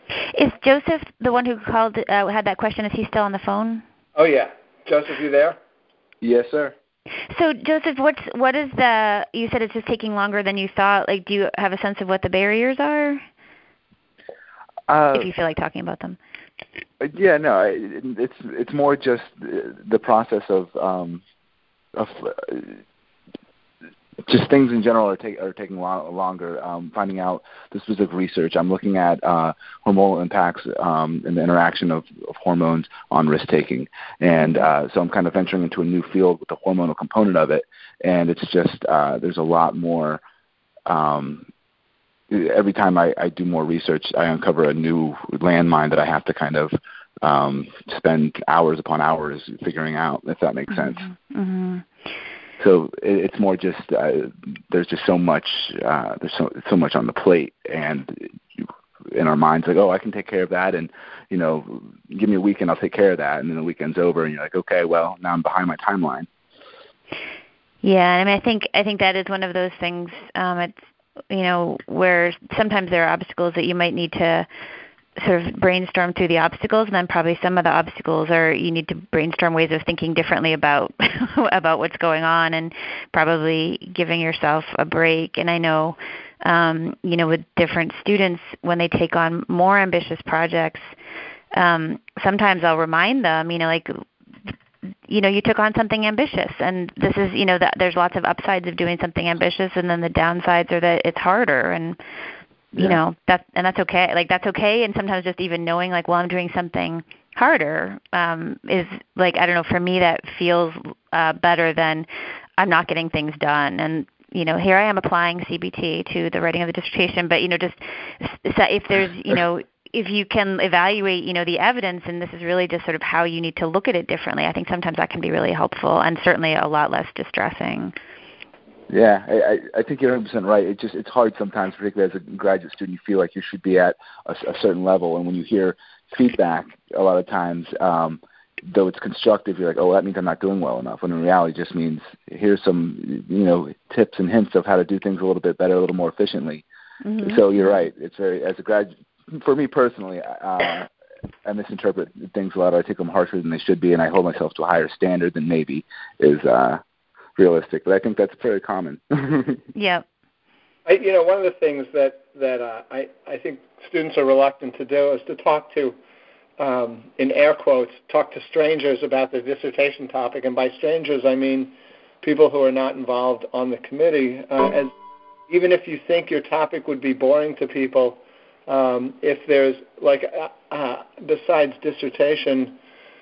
Is Joseph the one who called uh, had that question? Is he still on the phone?
Oh, yeah. Joseph, you there?
Yes, sir.
So, Joseph, what's what is the? You said it's just taking longer than you thought. Like, do you have a sense of what the barriers are?
Uh,
if you feel like talking about them.
Yeah, no, it, it's it's more just the process of um, of uh, just things in general are, take, are taking lo- longer. Um, finding out the specific research, I'm looking at uh, hormonal impacts um, and the interaction of, of hormones on risk taking, and uh, so I'm kind of venturing into a new field with the hormonal component of it, and it's just uh, there's a lot more. Um, every time I, I do more research, I uncover a new landmine that I have to kind of um, spend hours upon hours figuring out, if that makes sense.
Mm-hmm. Mm-hmm.
So it, it's more just uh, there's just so much uh, there's so so much on the plate, and you, in our minds like, oh, I can take care of that, and you know, give me a weekend, I'll take care of that, and then the weekend's over, and you're like, okay, well, now I'm behind my timeline.
Yeah, I mean, I think I think that is one of those things. Um, it's you know, where sometimes there are obstacles that you might need to sort of brainstorm through the obstacles, and then probably some of the obstacles are you need to brainstorm ways of thinking differently about about what's going on, and probably giving yourself a break. And I know, um, you know, with different students, when they take on more ambitious projects, um, sometimes I'll remind them, you know, like, you know, you took on something ambitious, and this is, you know, that there's lots of upsides of doing something ambitious, and then the downsides are that it's harder, and you yeah. know, that, and that's okay. Like, that's okay, and sometimes just even knowing, like, well, I'm doing something harder um, is, like, I don't know, for me that feels uh, better than I'm not getting things done. And, you know, here I am applying C B T to the writing of the dissertation, but, you know, just if there's, you know, if you can evaluate, you know, the evidence, and this is really just sort of how you need to look at it differently, I think sometimes that can be really helpful and certainly a lot less distressing.
Yeah, I, I think you're one hundred percent right. It just it's hard sometimes, particularly as a graduate student, you feel like you should be at a, a certain level, and when you hear feedback, a lot of times, um, though it's constructive, you're like, oh, that means I'm not doing well enough. When in reality, it just means here's some, you know, tips and hints of how to do things a little bit better, a little more efficiently. Mm-hmm. So you're right. It's very, as a graduate, for me personally, uh, I misinterpret things a lot. I take them harsher than they should be, and I hold myself to a higher standard than maybe is uh, realistic. But I think that's very common.
Yeah.
I, you know, one of the things that that uh, I I think students are reluctant to do is to talk to, um, in air quotes, talk to strangers about their dissertation topic, and by strangers I mean people who are not involved on the committee. Uh, as even if you think your topic would be boring to people. Um, if there's, like, uh, uh, besides dissertation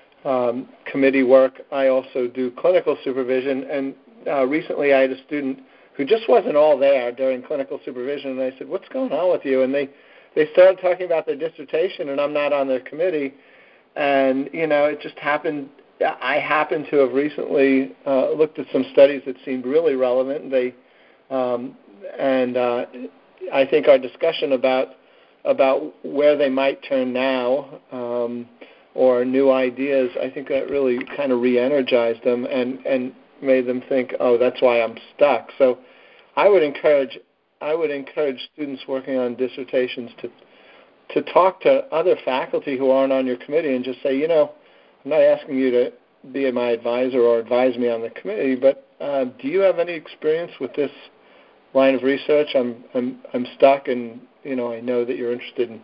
um, committee work, I also do clinical supervision. And uh, recently I had a student who just wasn't all there during clinical supervision, and I said, what's going on with you? And they, they started talking about their dissertation, and I'm not on their committee. And, you know, it just happened, I happened to have recently uh, looked at some studies that seemed really relevant. And, they, um, and uh, I think our discussion about about where they might turn now um, or new ideas, I think that really kind of re-energized them and, and made them think, oh, that's why I'm stuck. So I would encourage I would encourage students working on dissertations to to talk to other faculty who aren't on your committee and just say, you know, I'm not asking you to be my advisor or advise me on the committee, but uh, do you have any experience with this line of research? I'm I'm I'm stuck, and you know I know that you're interested in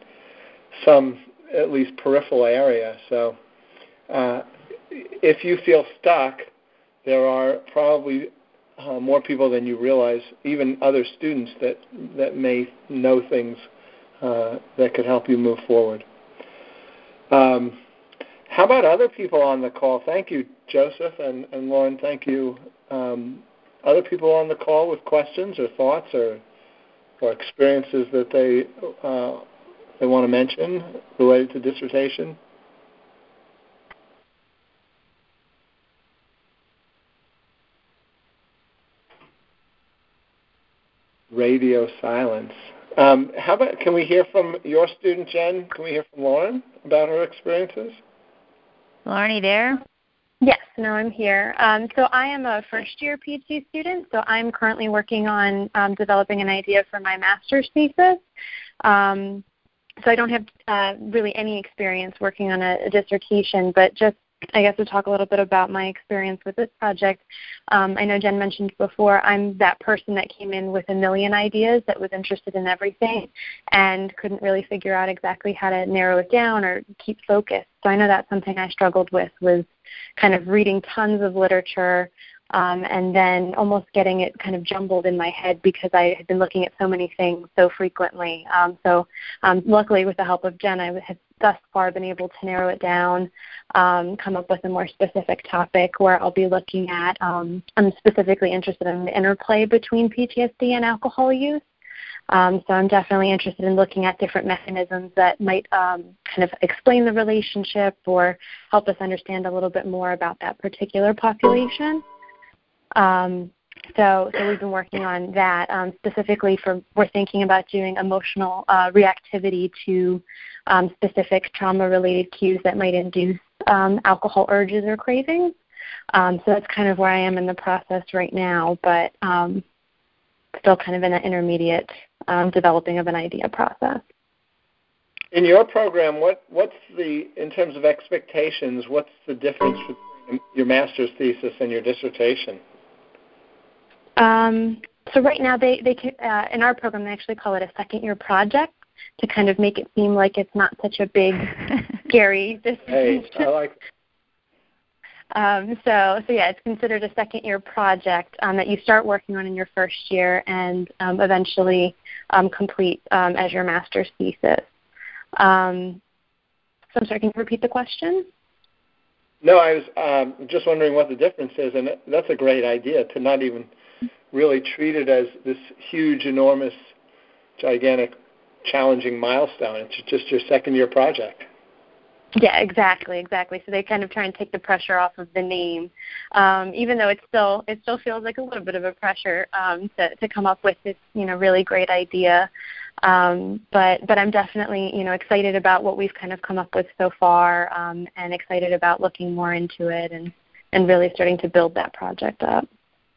some at least peripheral area. So uh, if you feel stuck, there are probably uh, more people than you realize, even other students that that may know things uh, that could help you move forward. Um, how about other people on the call? Thank you, Joseph, and, and Lauren. Thank you. Um, Other people on the call with questions or thoughts or or experiences that they uh, they want to mention related to dissertation? Radio silence. Um, how about, can we hear from your student, Jen? Can we hear from Lauren about her experiences?
Lauren, are you there?
Yes, no, I'm here. Um, so I am a first-year PhD student, so I'm currently working on um, developing an idea for my master's thesis. Um, so I don't have uh, really any experience working on a, a dissertation, but just
I guess to talk a little bit about my experience with this project. Um, I know Jen mentioned before, I'm that person that came in with a million ideas, that was interested in everything and couldn't really figure out exactly how to narrow it down or keep focused. So I know that's something I struggled with, was kind of reading tons of literature um, and then almost getting it kind of jumbled in my head because I had been looking at so many things so frequently. Um, so um, luckily, with the help of Jen, I have thus far been able to narrow it down, um, come up with a more specific topic where I'll be looking at, um, I'm specifically interested in the interplay between P T S D and alcohol use. Um, so I'm definitely interested in looking at different mechanisms that might um, kind of explain the relationship or help us understand a little bit more about that particular population. Um, so, so we've been working on that. Um, specifically, for we're thinking about doing emotional uh, reactivity to um, specific trauma-related cues that might induce um, alcohol urges or cravings. Um, so that's kind of where I am in the process right now, but um, still kind of in an intermediate um, developing of an idea process.
In your program, what, what's the, in terms of expectations, what's the difference between your master's thesis and your dissertation?
Um, so right now, they, they uh, in our program, they actually call it a second-year project to kind of make it seem like it's not such a big, scary dissertation.
Hey, I like
Um, so, so yeah, it's considered a second-year project um, that you start working on in your first year and um, eventually um, complete um, as your master's thesis. Um, so I'm sorry, can you repeat the question?
No, I was um, just wondering what the difference is, and that's a great idea, to not even really treat it as this huge, enormous, gigantic, challenging milestone. It's just your second-year project.
Yeah, exactly, exactly. So they kind of try and take the pressure off of the name, um, even though it still it still feels like a little bit of a pressure um, to to come up with this you know really great idea. Um, but but I'm definitely you know excited about what we've kind of come up with so far, um, and excited about looking more into it and and really starting to build that project up.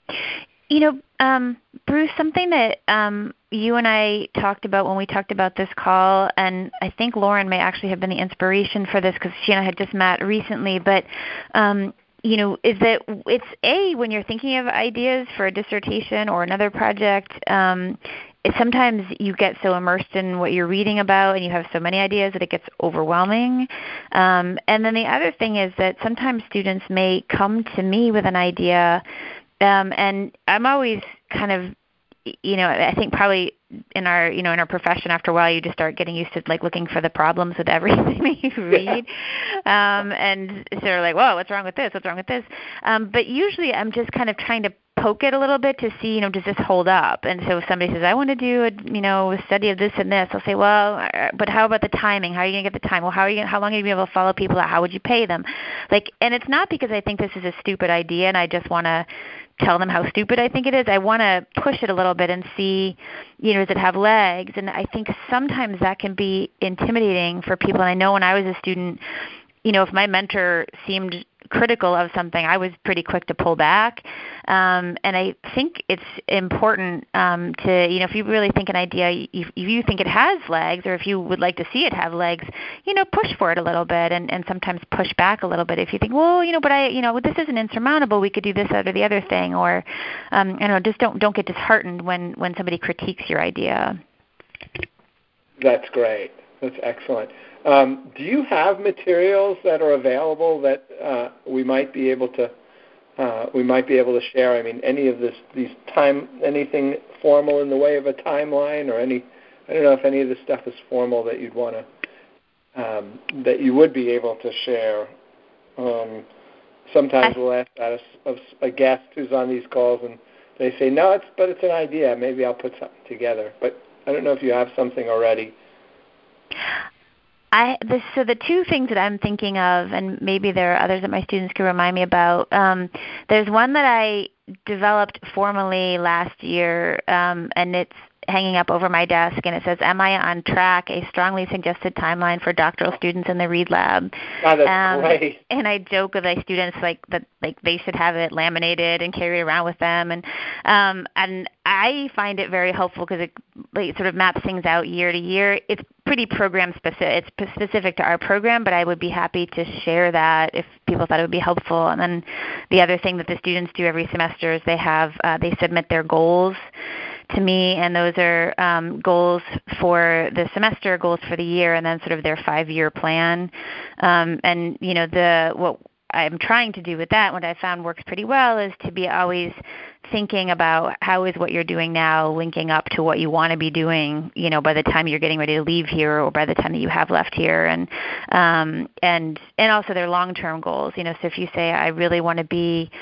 You know, um, Bruce, something that um, you and I talked about when we talked about this call, and I think Lauren may actually have been the inspiration for this because she and I had just met recently, but, um, you know, is that it's, A, when you're thinking of ideas for a dissertation or another project, um, it, sometimes you get so immersed in what you're reading about and you have so many ideas that it gets overwhelming. Um, and then the other thing is that sometimes students may come to me with an idea. Um, and I'm always kind of, you know, I think probably in our, you know, in our profession, after a while, you just start getting used to like looking for the problems with everything that you read, yeah. um, and so they're like, whoa, what's wrong with this? What's wrong with this? Um, but usually, I'm just kind of trying to poke it a little bit to see, you know, does this hold up? And so if somebody says, I want to do a, you know, a study of this and this, I'll say, well, but how about the timing? How are you going to get the time? Well, how are you going, how long are you going to be able to follow people out? How would you pay them? Like, and it's not because I think this is a stupid idea and I just want to tell them how stupid I think it is. I want to push it a little bit and see, you know, does it have legs? And I think sometimes that can be intimidating for people. And I know when I was a student, you know, if my mentor seemed critical of something, I was pretty quick to pull back. Um, and I think it's important um, to, you know, if you really think an idea, if, if you think it has legs or if you would like to see it have legs, you know, push for it a little bit and, and sometimes push back a little bit. If you think, well, you know, but I, you know, this isn't insurmountable, we could do this, that, or the other thing. Or, um, I don't know, just don't, don't get disheartened when, when somebody critiques your idea.
That's great. That's excellent. Um, do you have materials that are available that uh, we might be able to uh, we might be able to share? I mean, any of this these time anything formal in the way of a timeline or any? I don't know if any of this stuff is formal that you'd want to um, that you would be able to share. Um, sometimes we'll ask that of a guest who's on these calls, and they say, no, it's but it's an idea. Maybe I'll put something together. But I don't know if you have something already.
I this, so the two things that I'm thinking of, and maybe there are others that my students can remind me about. Um, there's one that I developed formally last year, um, and it's hanging up over my desk, and it says, "Am I on track? A strongly suggested timeline for doctoral students in the Reed Lab."
Oh, that's
um,
great.
And I joke with my students like that, like they should have it laminated and carry it around with them, and um, and I find it very helpful because it like, sort of maps things out year to year. It's pretty program specific. It's specific to our program, but I would be happy to share that if people thought it would be helpful. And then the other thing that the students do every semester is they have uh, they submit their goals to me, and those are um, goals for the semester, goals for the year, and then sort of their five-year plan. Um, and you know, the what I'm trying to do with that, what I found works pretty well, is to be always thinking about how is what you're doing now linking up to what you want to be doing, you know, by the time you're getting ready to leave here or by the time that you have left here, and um, and and also their long-term goals. You know, so if you say I really want to be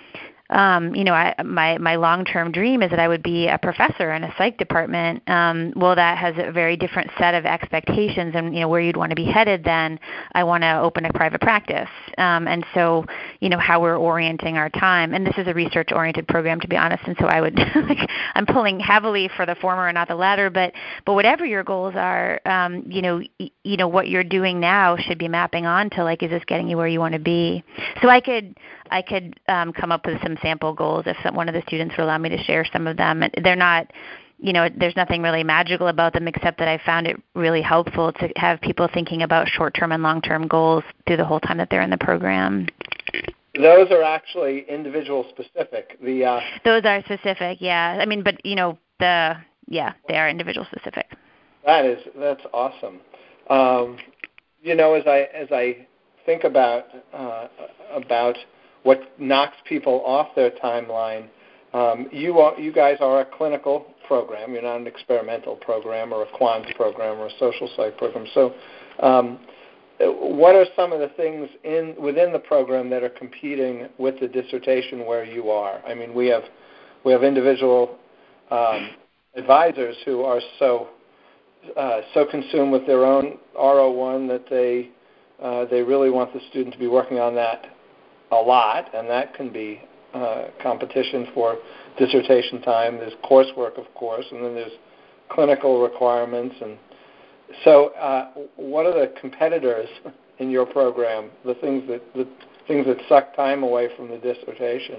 Um, you know, I, my my long-term dream is that I would be a professor in a psych department. Um, well, that has a very different set of expectations, and you know where you'd want to be headed. Then I want to open a private practice, um, and so you know how we're orienting our time. And this is a research-oriented program, to be honest. And so I would, like, I'm pulling heavily for the former and not the latter. But but whatever your goals are, um, you know, y- you know what you're doing now should be mapping on to like, is this getting you where you want to be? So I could. I could um, come up with some sample goals if some, one of the students would allow me to share some of them. They're not, you know, there's nothing really magical about them except that I found it really helpful to have people thinking about short-term and long-term goals through the whole time that they're in the program.
Those are actually individual specific. The uh,
Those are specific, yeah. I mean, but, you know, the yeah, they are individual specific.
That is, that's awesome. Um, you know, as I as I think about uh, about what knocks people off their timeline, um, you are, you guys are a clinical program. You're not an experimental program or a quant program or a social psych program. So, um, what are some of the things in within the program that are competing with the dissertation where you are? I mean, we have we have individual um, advisors who are so uh, so consumed with their own R O one that they uh, they really want the student to be working on that a lot, and that can be uh, competition for dissertation time. There's coursework, of course, and then there's clinical requirements. And so, uh, what are the competitors in your program? The things that the things that suck time away from the dissertation?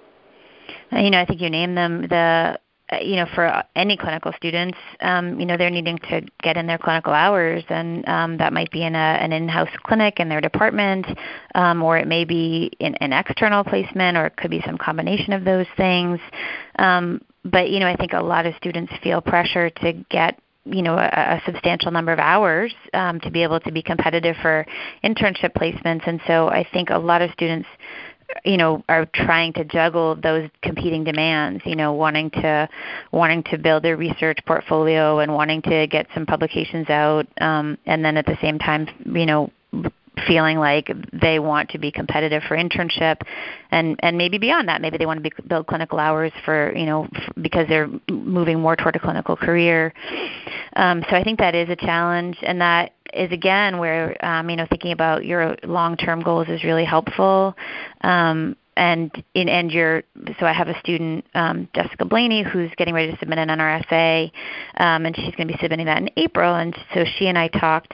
You know, I think you named them. The Uh, you know, for any clinical students, um, you know, they're needing to get in their clinical hours, and um, that might be in a, an in-house clinic in their department, um, or it may be in an external placement, or it could be some combination of those things. Um, but, you know, I think a lot of students feel pressure to get you know, a, a substantial number of hours um, to be able to be competitive for internship placements. And so I think a lot of students you know, are trying to juggle those competing demands, you know, wanting to wanting to build their research portfolio and wanting to get some publications out, um, and then at the same time, you know, feeling like they want to be competitive for internship, and, and maybe beyond that, maybe they want to be, build clinical hours for, you know, f- because they're moving more toward a clinical career. Um, so I think that is a challenge, and that is, again, where, um, you know, thinking about your long-term goals is really helpful. Um, and in, and your, so I have a student, um, Jessica Blaney, who's getting ready to submit an N R S A, um, and she's going to be submitting that in April. And so she and I talked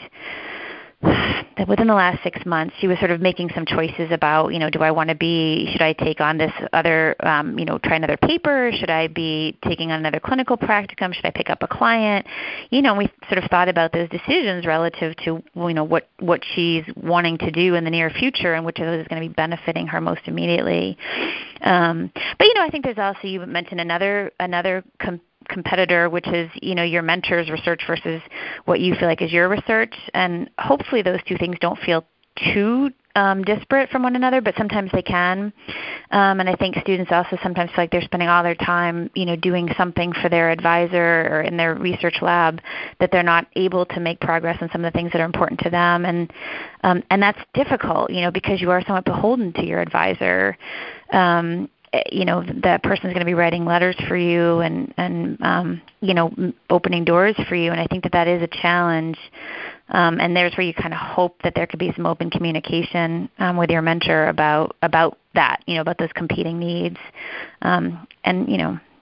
that within the last six months, she was sort of making some choices about, you know, do I want to be, should I take on this other, um, you know, try another paper? Should I be taking on another clinical practicum? Should I pick up a client? You know, we sort of thought about those decisions relative to, you know, what, what she's wanting to do in the near future and which of those is going to be benefiting her most immediately. Um, but, you know, I think there's also, you mentioned another, another com- competitor, which is, you know, your mentor's research versus what you feel like is your research. And hopefully those two things don't feel too um, disparate from one another, but sometimes they can. Um, and I think students also sometimes feel like they're spending all their time, you know, doing something for their advisor or in their research lab that they're not able to make progress on some of the things that are important to them. And um, and that's difficult, you know, because you are somewhat beholden to your advisor. Um, you know, that person's going to be writing letters for you and, and um, you know, opening doors for you. And I think that that is a challenge. Um, and there's where you kind of hope that there could be some open communication um, with your mentor about about that, you know, about those competing needs. Um, and, you know,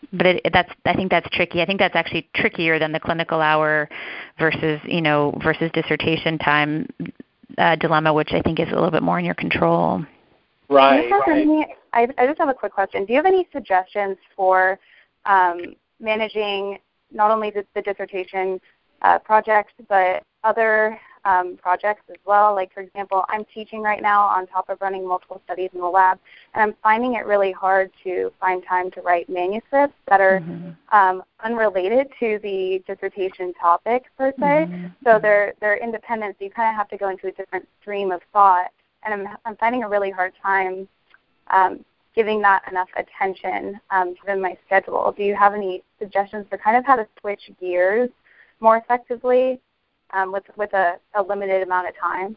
but it, that's I think that's tricky. I think that's actually trickier than the clinical hour versus you know versus dissertation time uh, dilemma, which I think is a little bit more in your control.
Right.
Do you have
right.
any, I, I just have a quick question. Do you have any suggestions for um, managing not only the, the dissertation uh, project, but other um, projects as well? Like, for example, I'm teaching right now on top of running multiple studies in the lab, and I'm finding it really hard to find time to write manuscripts that are mm-hmm. um, unrelated to the dissertation topic, per se. Mm-hmm. So they're, they're independent, so you kind of have to go into a different stream of thought. And I'm, I'm finding a really hard time um, giving that enough attention um, given my schedule. Do you have any suggestions for kind of how to switch gears more effectively um, with with a, a limited amount of time?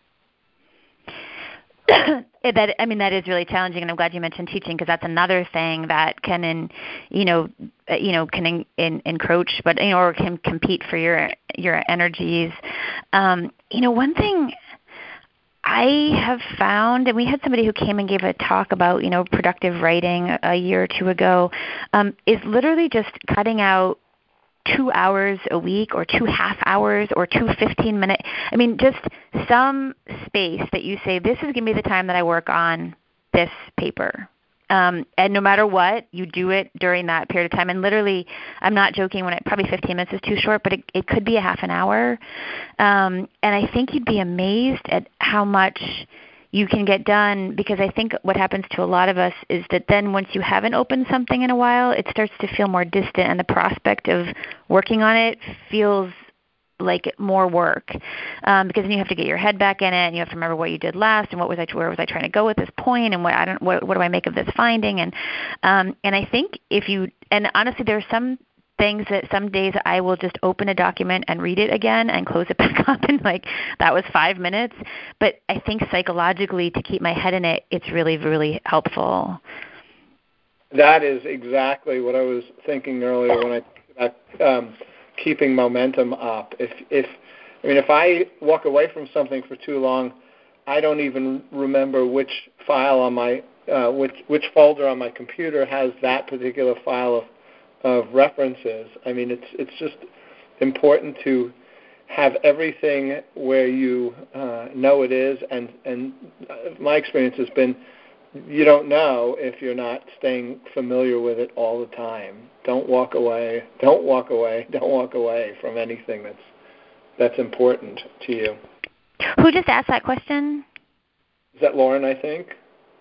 that I mean that is really challenging, and I'm glad you mentioned teaching because that's another thing that can, in, you know, you know, can in, in, encroach, but you know, or can compete for your your energies. Um, you know, one thing I have found, and we had somebody who came and gave a talk about, you know, productive writing a year or two ago, um, is literally just cutting out two hours a week or two half hours or two fifteen-minute. I mean, just some space that you say, this is going to be the time that I work on this paper. Um, and no matter what, you do it during that period of time. And literally, I'm not joking when it probably fifteen minutes is too short, but it, it could be a half an hour. Um, and I think you'd be amazed at how much you can get done, because I think what happens to a lot of us is that then once you haven't opened something in a while, it starts to feel more distant, and the prospect of working on it feels like more work, um, because then you have to get your head back in it, and you have to remember what you did last, and what was I, where was I trying to go with this point, and what I don't, what, what do I make of this finding, and um, and I think if you, and honestly, there are some things that some days I will just open a document and read it again and close it back up, and like that was five minutes. But I think psychologically, to keep my head in it, it's really, really helpful.
That is exactly what I was thinking earlier when I talked about um, keeping momentum up. If, if I mean, if I walk away from something for too long, I don't even remember which file on my, uh, which which folder on my computer has that particular file of of references. I mean, it's it's just important to have everything where you uh, know it is, and and my experience has been you don't know if you're not staying familiar with it all the time. Don't walk away. Don't walk away. Don't walk away from anything that's that's important to you.
Who just asked that question?
Is that Lauren, I think?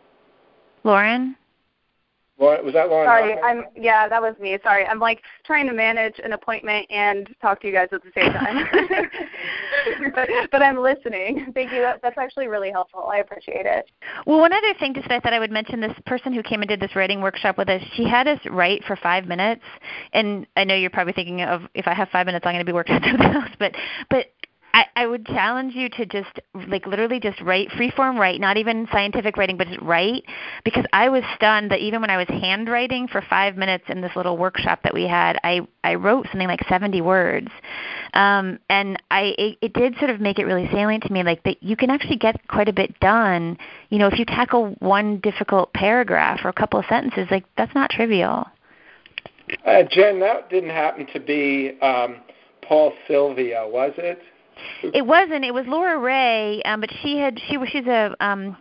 Lauren?
Lauren, was that Lauren?
Sorry, I'm yeah, that was me. Sorry, I'm like trying to manage an appointment and talk to you guys at the same time. but, but I'm listening. Thank you. That, that's actually really helpful. I appreciate it.
Well, one other thing just that I thought I would mention, this person who came and did this writing workshop with us, she had us write for five minutes. And I know you're probably thinking of, if I have five minutes, I'm going to be working on something else. But, but I, I would challenge you to just, like, literally just write, freeform write, not even scientific writing, but just write, because I was stunned that even when I was handwriting for five minutes in this little workshop that we had, I, I wrote something like seventy words. Um, and I it, it did sort of make it really salient to me, like, that you can actually get quite a bit done, you know, if you tackle one difficult paragraph or a couple of sentences. Like, that's not trivial.
Uh, Jen, that didn't happen to be um, Paul Sylvia, was it?
It wasn't. It was Laura Ray, um, but she had she was she's a, um,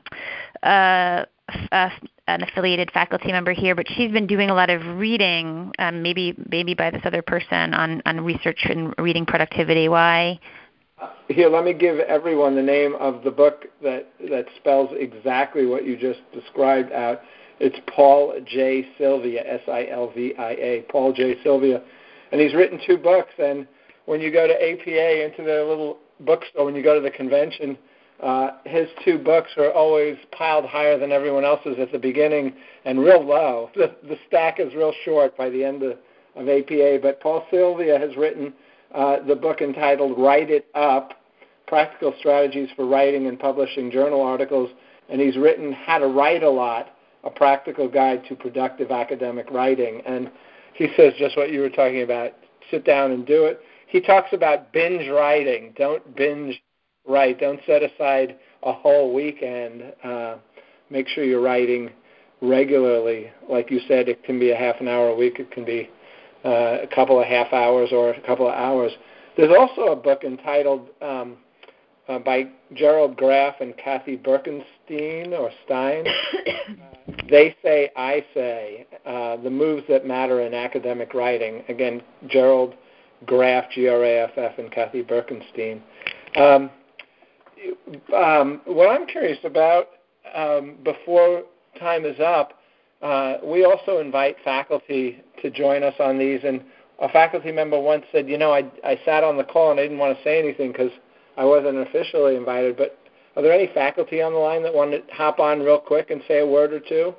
uh, a an affiliated faculty member here, but she's been doing a lot of reading, um, maybe maybe by this other person on, on research and reading productivity. Why?
Here, let me give everyone the name of the book that that spells exactly what you just described out. It's Paul J. Sylvia, S I L V I A, Paul J. Sylvia, and he's written two books. And when you go to A P A, into their little bookstore, when you go to the convention, uh, his two books are always piled higher than everyone else's at the beginning and real low. The, the stack is real short by the end of, of A P A. But Paul Sylvia has written uh, the book entitled Write It Up, Practical Strategies for Writing and Publishing Journal Articles, and he's written How to Write a Lot, a Practical Guide to Productive Academic Writing. And he says just what you were talking about, sit down and do it. He talks about binge writing. Don't binge write. Don't set aside a whole weekend. Uh, make sure you're writing regularly. Like you said, it can be a half an hour a week. It can be uh, a couple of half hours or a couple of hours. There's also a book entitled um, uh, by Gerald Graff and Kathy Birkenstein or Stein. uh, They Say, I Say, uh, The Moves That Matter in Academic Writing. Again, Gerald Graff, G R A F F, and Kathy Birkenstein. Um, um, what I'm curious about, um, before time is up, uh, we also invite faculty to join us on these. And a faculty member once said, you know, I, I sat on the call and I didn't want to say anything because I wasn't officially invited, but are there any faculty on the line that want to hop on real quick and say a word or two?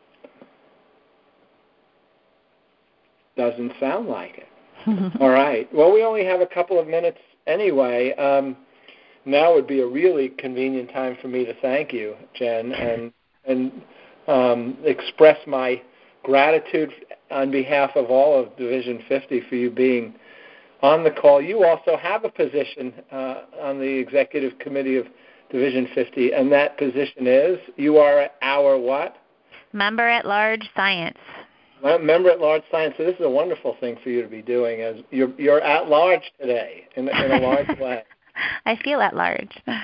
Doesn't sound like it. All right. Well, we only have a couple of minutes anyway. Um, now would be a really convenient time for me to thank you, Jen, and and um, express my gratitude on behalf of all of Division fifty for you being on the call. You also have a position uh, on the executive committee of Division fifty, and that position is, you are our what?
Member at Large Science.
Member at Large Science. So this is a wonderful thing for you to be doing, as you're, you're at large today in, in a large way.
I feel at large.
um,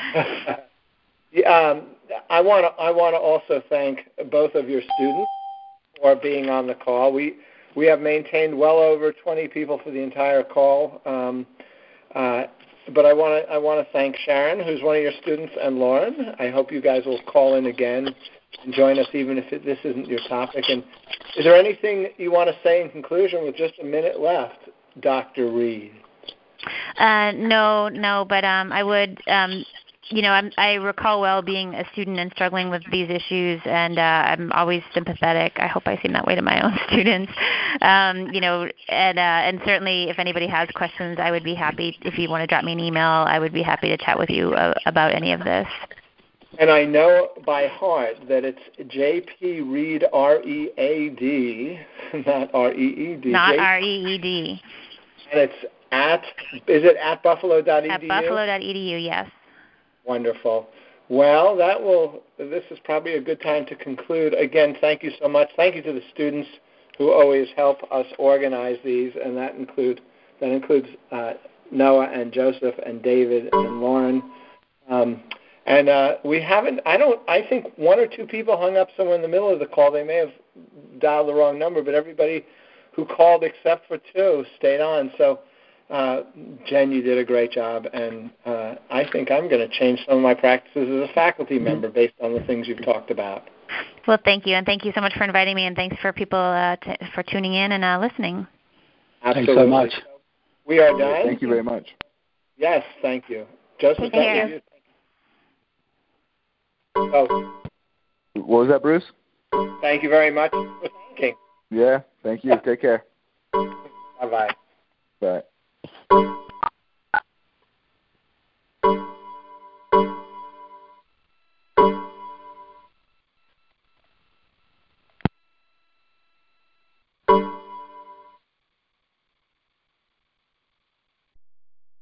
I want to I want to also thank both of your students for being on the call. We we have maintained well over twenty people for the entire call. Um, uh, but I want to I want to thank Sharon, who's one of your students, and Lauren. I hope you guys will call in again and join us, even if it, this isn't your topic. And is there anything you want to say in conclusion with just a minute left, Doctor Reed?
Uh, no, no, but um, I would, um, you know, I'm, I recall well being a student and struggling with these issues, and uh, I'm always sympathetic. I hope I seem that way to my own students. Um, you know, and uh, and certainly if anybody has questions, I would be happy, if you want to drop me an email, I would be happy to chat with you uh, about any of this.
And I know by heart that it's J P Reed, R E A D, not R E E D.
Not
J-
R E E D.
And it's at, is it at buffalo dot e d u?
At buffalo dot e d u, yes.
Wonderful. Well, that will, this is probably a good time to conclude. Again, thank you so much. Thank you to the students who always help us organize these, and that include that includes uh, Noah and Joseph and David and Lauren. Um, and uh, we haven't, I don't, I think one or two people hung up somewhere in the middle of the call. They may have dialed the wrong number, but everybody who called except for two stayed on. So, uh, Jen, you did a great job, and uh, I think I'm going to change some of my practices as a faculty member based on the things you've talked about.
Well, thank you, and thank you so much for inviting me, and thanks for people uh, t- for tuning in and uh, listening.
Absolutely.
Thanks so much.
We are done.
Thank you very much.
Yes, thank you. Joseph,
Take
that
care.
was you. Oh,
What was that, Bruce?
thank you very much for thanking.
Yeah, thank you. Take care.
Bye-bye.
Bye.